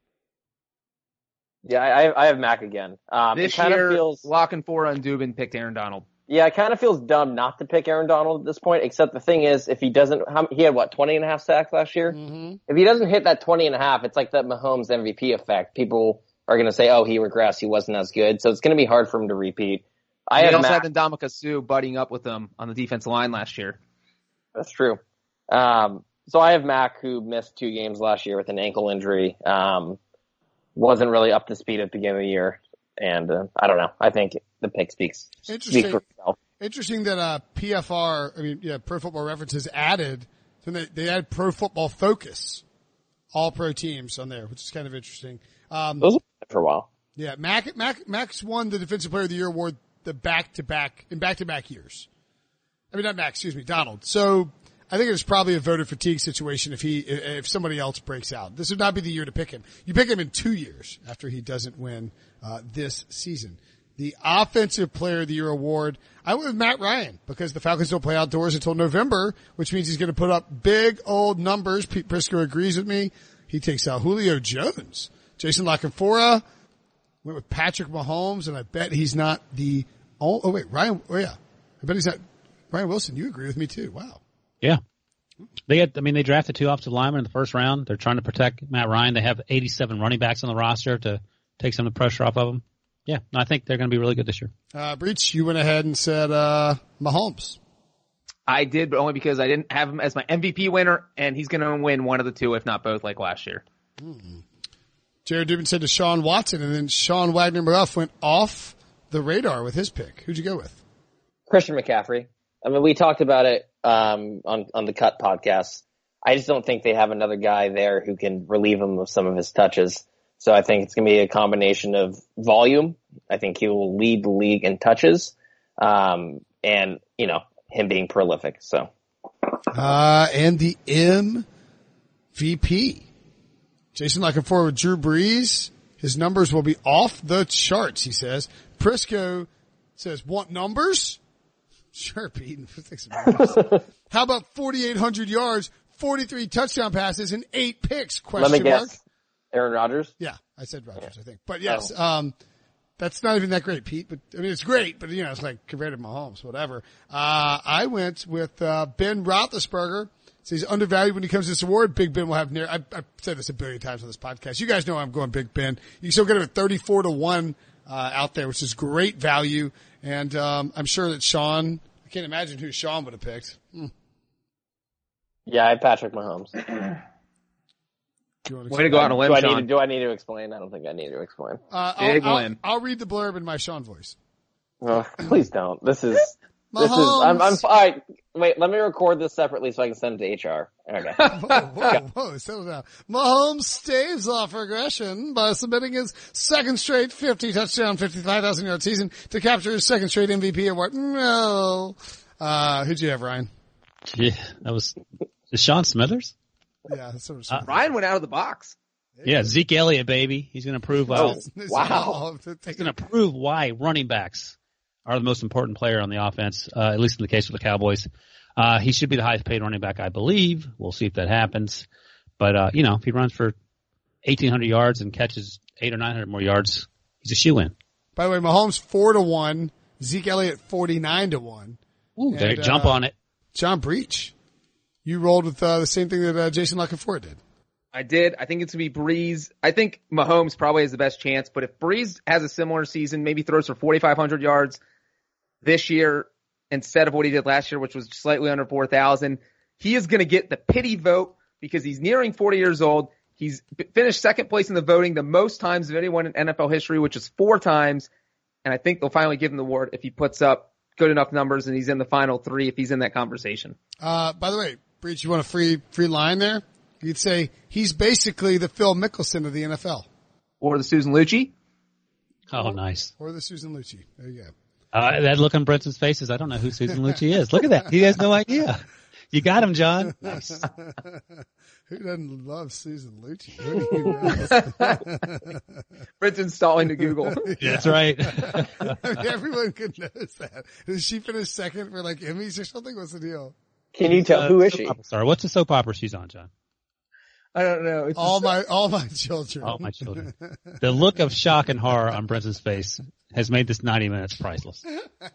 Yeah, I, I have Mac again. Um, This it kind year, of feels, Lockenfora and Dubin picked Aaron Donald. yeah, it kind of feels dumb not to pick Aaron Donald at this point, except the thing is, if he doesn't, how, he had what, twenty and a half sacks last year? Mm-hmm. If he doesn't hit that twenty and a half, it's like that Mahomes M V P effect. People are going to say, oh, he regressed, he wasn't as good. So it's going to be hard for him to repeat. I They have also Mac. had Ndamukong Suh buddying up with them on the defensive line last year. That's true. Um, so I have Mac, who missed two games last year with an ankle injury. Um, wasn't really up to speed at the beginning of the year. And, uh, I don't know. I think the pick speaks, speaks for itself. Interesting that, uh, P F R, I mean, yeah, Pro Football References added, so they, they add Pro Football Focus, all pro teams on there, which is kind of interesting. Um, Those were for a while. yeah, Mac, Mac, Mac's won the Defensive Player of the Year award the back-to-back, in back-to-back years. I mean, not Mac, excuse me, Donald. So, I think it's probably a voter fatigue situation if he, if somebody else breaks out. This would not be the year to pick him. You pick him in two years after he doesn't win, uh, this season. The Offensive Player of the Year award, I went with Matt Ryan because the Falcons don't play outdoors until November, which means he's going to put up big old numbers. Pete Prisco agrees with me. He takes out Julio Jones. Jason Lockenfora went with Patrick Mahomes, and I bet he's not the, oh, oh wait, Ryan, oh yeah. I bet he's not, Ryan Wilson, you agree with me too. Wow. Yeah. They had, I mean, they drafted two offensive linemen in the first round. They're trying to protect Matt Ryan. They have eighty-seven running backs on the roster to take some of the pressure off of him. Yeah, I think they're going to be really good this year. Uh, Breach, you went ahead and said, uh, Mahomes. I did, but only because I didn't have him as my M V P winner, and he's going to win one of the two, if not both, like last year. Mm-hmm. Jared Dubin said to Sean Watson, and then Sean Wagner McGuff went off the radar with his pick. Who'd you go with? Christian McCaffrey. I mean, we talked about it um, on on the Cut podcast. I just don't think they have another guy there who can relieve him of some of his touches. So I think it's going to be a combination of volume. I think he will lead the league in touches, um, and you know him being prolific. So, uh, and the M V P, Jason Lockenfora with Drew Brees. His numbers will be off the charts. He says. Prisco says, "Want numbers?" Sure, Pete. How about forty-eight hundred yards, forty-three touchdown passes, and eight picks? Question Let me mark. guess. Aaron Rodgers? Yeah, I said Rodgers, I think. But yes, oh. um, that's not even that great, Pete. But I mean, it's great, but you know, it's like compared to Mahomes, whatever. Uh, I went with, uh, Ben Roethlisberger. So he's undervalued when he comes to this award. Big Ben will have near, I, I've said this a billion times on this podcast. You guys know I'm going Big Ben. You can still get him at thirty-four to one, uh, out there, which is great value. And um, I'm sure that Sean, I can't imagine who Sean would have picked. Hmm. Yeah, I had Patrick Mahomes. Way to go out on a limb, do I, Sean. need to, do I need to explain? I don't think I need to explain. Uh, Big I'll, limb. I'll, I'll read the blurb in my Sean voice. Oh, please don't. This is, this is, Mahomes. I'm, I'm, all right, wait, let me record this separately so I can send it to H R. Okay. Whoa, whoa, whoa, settle down. Mahomes staves off regression by submitting his second straight fifty touchdown, fifty-five thousand yard season to capture his second straight M V P award. No. Uh, who'd you have, Ryan? Yeah, that was is Sean Smithers. Yeah, that's sort of Uh, Ryan went out of the box. Yeah, Zeke Elliott, baby. He's going to prove. Uh, Oh, wow. he's going to prove why running backs are the most important player on the offense. Uh, at least in the case of the Cowboys. Uh, he should be the highest paid running back, I believe. We'll see if that happens. But, uh, you know, if he runs for eighteen hundred yards and catches eight or nine hundred more yards, he's a shoe-in. By the way, Mahomes four to one, Zeke Elliott forty-nine to one. Ooh, And, there, jump uh, on it. John Breach, you rolled with uh, the same thing that uh, Jason La Canfora did. I did. I think it's going to be Breeze. I think Mahomes probably has the best chance, but if Breeze has a similar season, maybe throws for forty-five hundred yards this year instead of what he did last year, which was slightly under four thousand, he is going to get the pity vote because he's nearing forty years old. He's finished second place in the voting the most times of anyone in N F L history, which is four times. And I think they'll finally give him the award if he puts up good enough numbers and he's in the final three, if he's in that conversation. Uh, by the way, Breach, you want a free, free line there? You'd say he's basically the Phil Mickelson of the N F L. Or the Susan Lucci. Oh, nice. Or the Susan Lucci. There you go. Uh, that look on Brenson's face is, I don't know who Susan Lucci is. Look at that. He has no idea. You got him, John. Nice. Who doesn't love Susan Lucci? Who do you know? Britain's stalling to Google. Yeah. That's right. I mean, everyone could notice that. Did she finish second for like Emmys or something? What's the deal? Can you tell, Uh, who is soap she? opera star. What's the soap opera she's on, John? I don't know. It's All just- my, all my children. Oh, my children. The look of shock and horror on Brenson's face has made this ninety minutes priceless.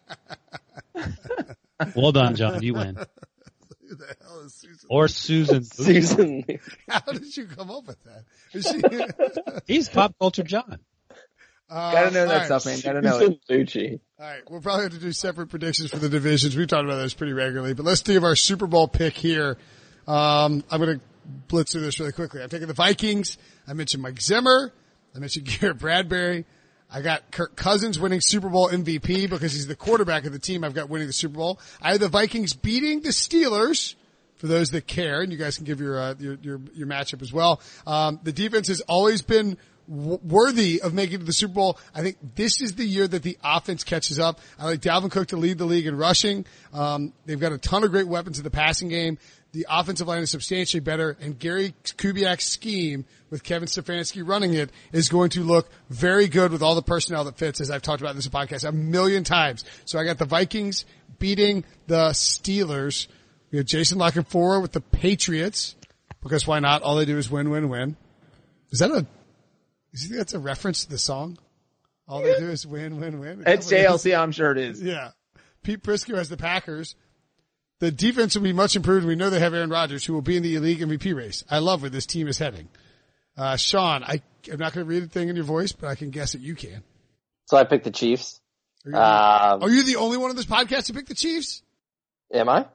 Well done, John. You win. Who the hell is Susan? Or Susan. Susan. How did you come up with that? Is she? He's pop culture John. Uh, Gotta know all that right. stuff, man. Gotta know it. Susan Lucci. All right, we'll probably have to do separate predictions for the divisions. We've talked about those pretty regularly, but let's give our Super Bowl pick here. Um, I'm going to blitz through this really quickly. I'm taking the Vikings. I mentioned Mike Zimmer. I mentioned Garrett Bradbury. I got Kirk Cousins winning Super Bowl M V P because he's the quarterback of the team I've got winning the Super Bowl. I have the Vikings beating the Steelers for those that care, and you guys can give your uh, your, your your matchup as well. Um, the defense has always been w- worthy of making it to the Super Bowl. I think this is the year that the offense catches up. I like Dalvin Cook to lead the league in rushing. Um, they've got a ton of great weapons in the passing game. The offensive line is substantially better, and Gary Kubiak's scheme with Kevin Stefanski running it is going to look very good with all the personnel that fits, as I've talked about in this podcast a million times. So I got the Vikings beating the Steelers. We have Jason La Canfora with the Patriots, because why not? All they do is win, win, win. Is that a, is you think that's a reference to the song? All they do is win, win, win. It's J L C, I'm sure it is. Yeah. Pete Prisco has the Packers. The defense will be much improved. We know they have Aaron Rodgers, who will be in the league M V P race. I love where this team is heading. Uh, Sean, I, I'm not going to read a thing in your voice, but I can guess that you can. So I picked the Chiefs. Are you, Um, are you the only one on this podcast to pick the Chiefs? am I?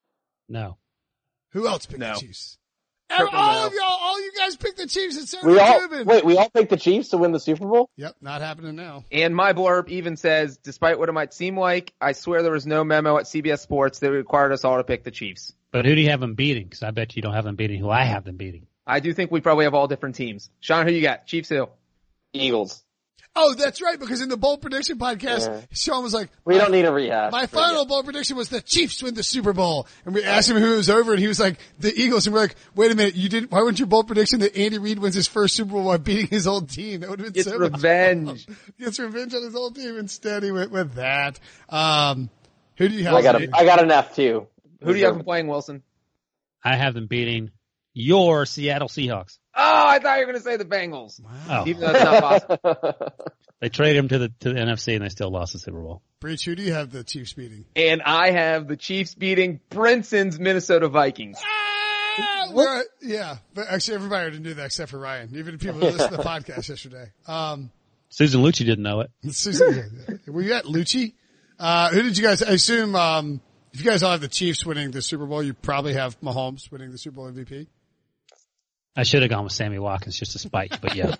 No. Who else picked No. the Chiefs? Triple all no. of y'all, all you guys picked the Chiefs and so We did all, Ruben. wait, we all picked the Chiefs to win the Super Bowl? Yep, not happening now. And my blurb even says, despite what it might seem like, I swear there was no memo at C B S Sports that required us all to pick the Chiefs. But who do you have them beating? Because I bet you don't have them beating who I have them beating. I do think we probably have all different teams. Sean, who you got? Chiefs who? Eagles. Oh, that's right, because in the bold prediction podcast, Yeah. Sean was like, We my, don't need a rehash. my final bold prediction was the Chiefs win the Super Bowl. And we asked him who it was over, and he was like, the Eagles. And we're like, wait a minute, you didn't, why wasn't your bold prediction that Andy Reid wins his first Super Bowl by beating his old team? That would have been It's so revenge. much fun. Gets revenge on his old team. Instead, he went with that. Um, who do you have? I got a, I got an F too. Who do you have them playing, Wilson? I have them beating your Seattle Seahawks. Oh, I thought you were going to say the Bengals. Oh, Even though it's not possible. they traded him to the to the N F C and they still lost the Super Bowl. Breach, who do you have the Chiefs beating? And I have the Chiefs beating Brinson's Minnesota Vikings. Ah, we're- yeah, but actually everybody already knew that except for Ryan. Even the people who listened to the podcast yesterday. Um, Susan Lucci didn't know it. Susan, were you at Lucci? Uh, who did you guys, I assume, um, if you guys all have the Chiefs winning the Super Bowl, you probably have Mahomes winning the Super Bowl M V P. I should have gone with Sammy Watkins just to spite, but yeah.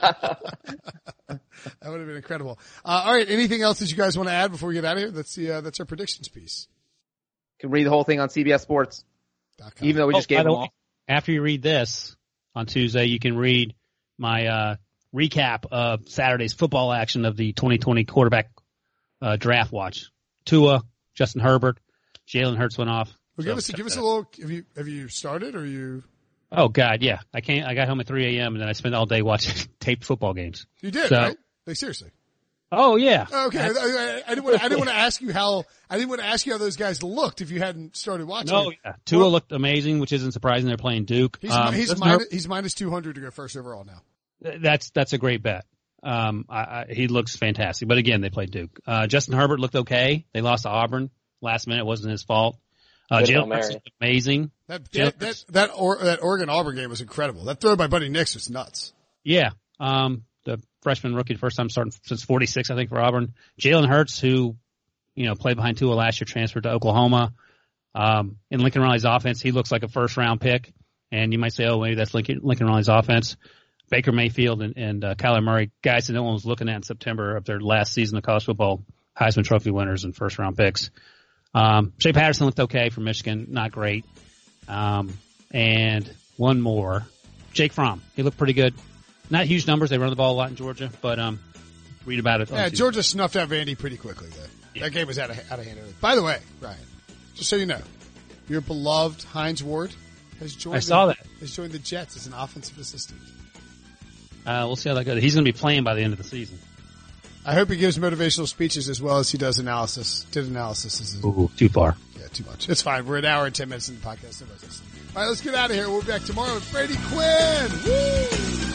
That would have been incredible. Uh, all right. Anything else that you guys want to add before we get out of here? That's the, uh, that's our predictions piece. You can read the whole thing on C B S Sports. Even though we just oh, gave them the all. After you read this on Tuesday, you can read my, uh, recap of Saturday's football action of the twenty twenty quarterback, uh, draft watch. Tua, Justin Herbert, Jalen Hurts went off. Well, so give us, give us a little, have you, have you started or you? Oh God, yeah. I can't, I got home at three a.m. and then I spent all day watching taped football games. You did, so, right? Like seriously. Oh yeah. Okay. I, I, I didn't want to, I didn't want to ask you how, I didn't want to ask you how those guys looked if you hadn't started watching. No, yeah. Tua well, looked amazing, which isn't surprising. They're playing Duke. He's, um, he's minus, he's minus two hundred to go first overall now. That's, that's a great bet. Um, I, I, he looks fantastic, but again, they played Duke. Uh, Justin Herbert looked okay. They lost to Auburn last minute. It wasn't his fault. Uh, Jalen Hurts looked amazing. That, that, that, that, or, that Oregon Auburn game was incredible. That throw by Buddy Nix was nuts. Yeah. Um, the freshman rookie, the first time starting since forty-six, I think, for Auburn. Jalen Hurts, who, you know, played behind Tua last year, transferred to Oklahoma. Um, in Lincoln Riley's offense, he looks like a first round pick. And you might say, oh, maybe that's Lincoln, Lincoln Riley's offense. Baker Mayfield and, and uh, Kyler Murray, guys that no one was looking at in September of their last season of college football, Heisman Trophy winners and first round picks. Um, Shea Patterson looked okay for Michigan, not great. Um, and one more, Jake Fromm. He looked pretty good. Not huge numbers. They run the ball a lot in Georgia, but um, read about it. Yeah, Georgia snuffed out Vandy pretty quickly, though. Yeah. That game was out of, out of hand. By the way, Ryan, just so you know, your beloved Hines Ward has joined. I saw the, that. Has joined the Jets as an offensive assistant. Uh, we'll see how that goes. He's going to be playing by the end of the season. I hope he gives motivational speeches as well as he does analysis. Did analysis. As a, Ooh, too far. Yeah, too much. It's fine. We're an hour and ten minutes in the podcast. All right, let's get out of here. We'll be back tomorrow with Brady Quinn. Woo!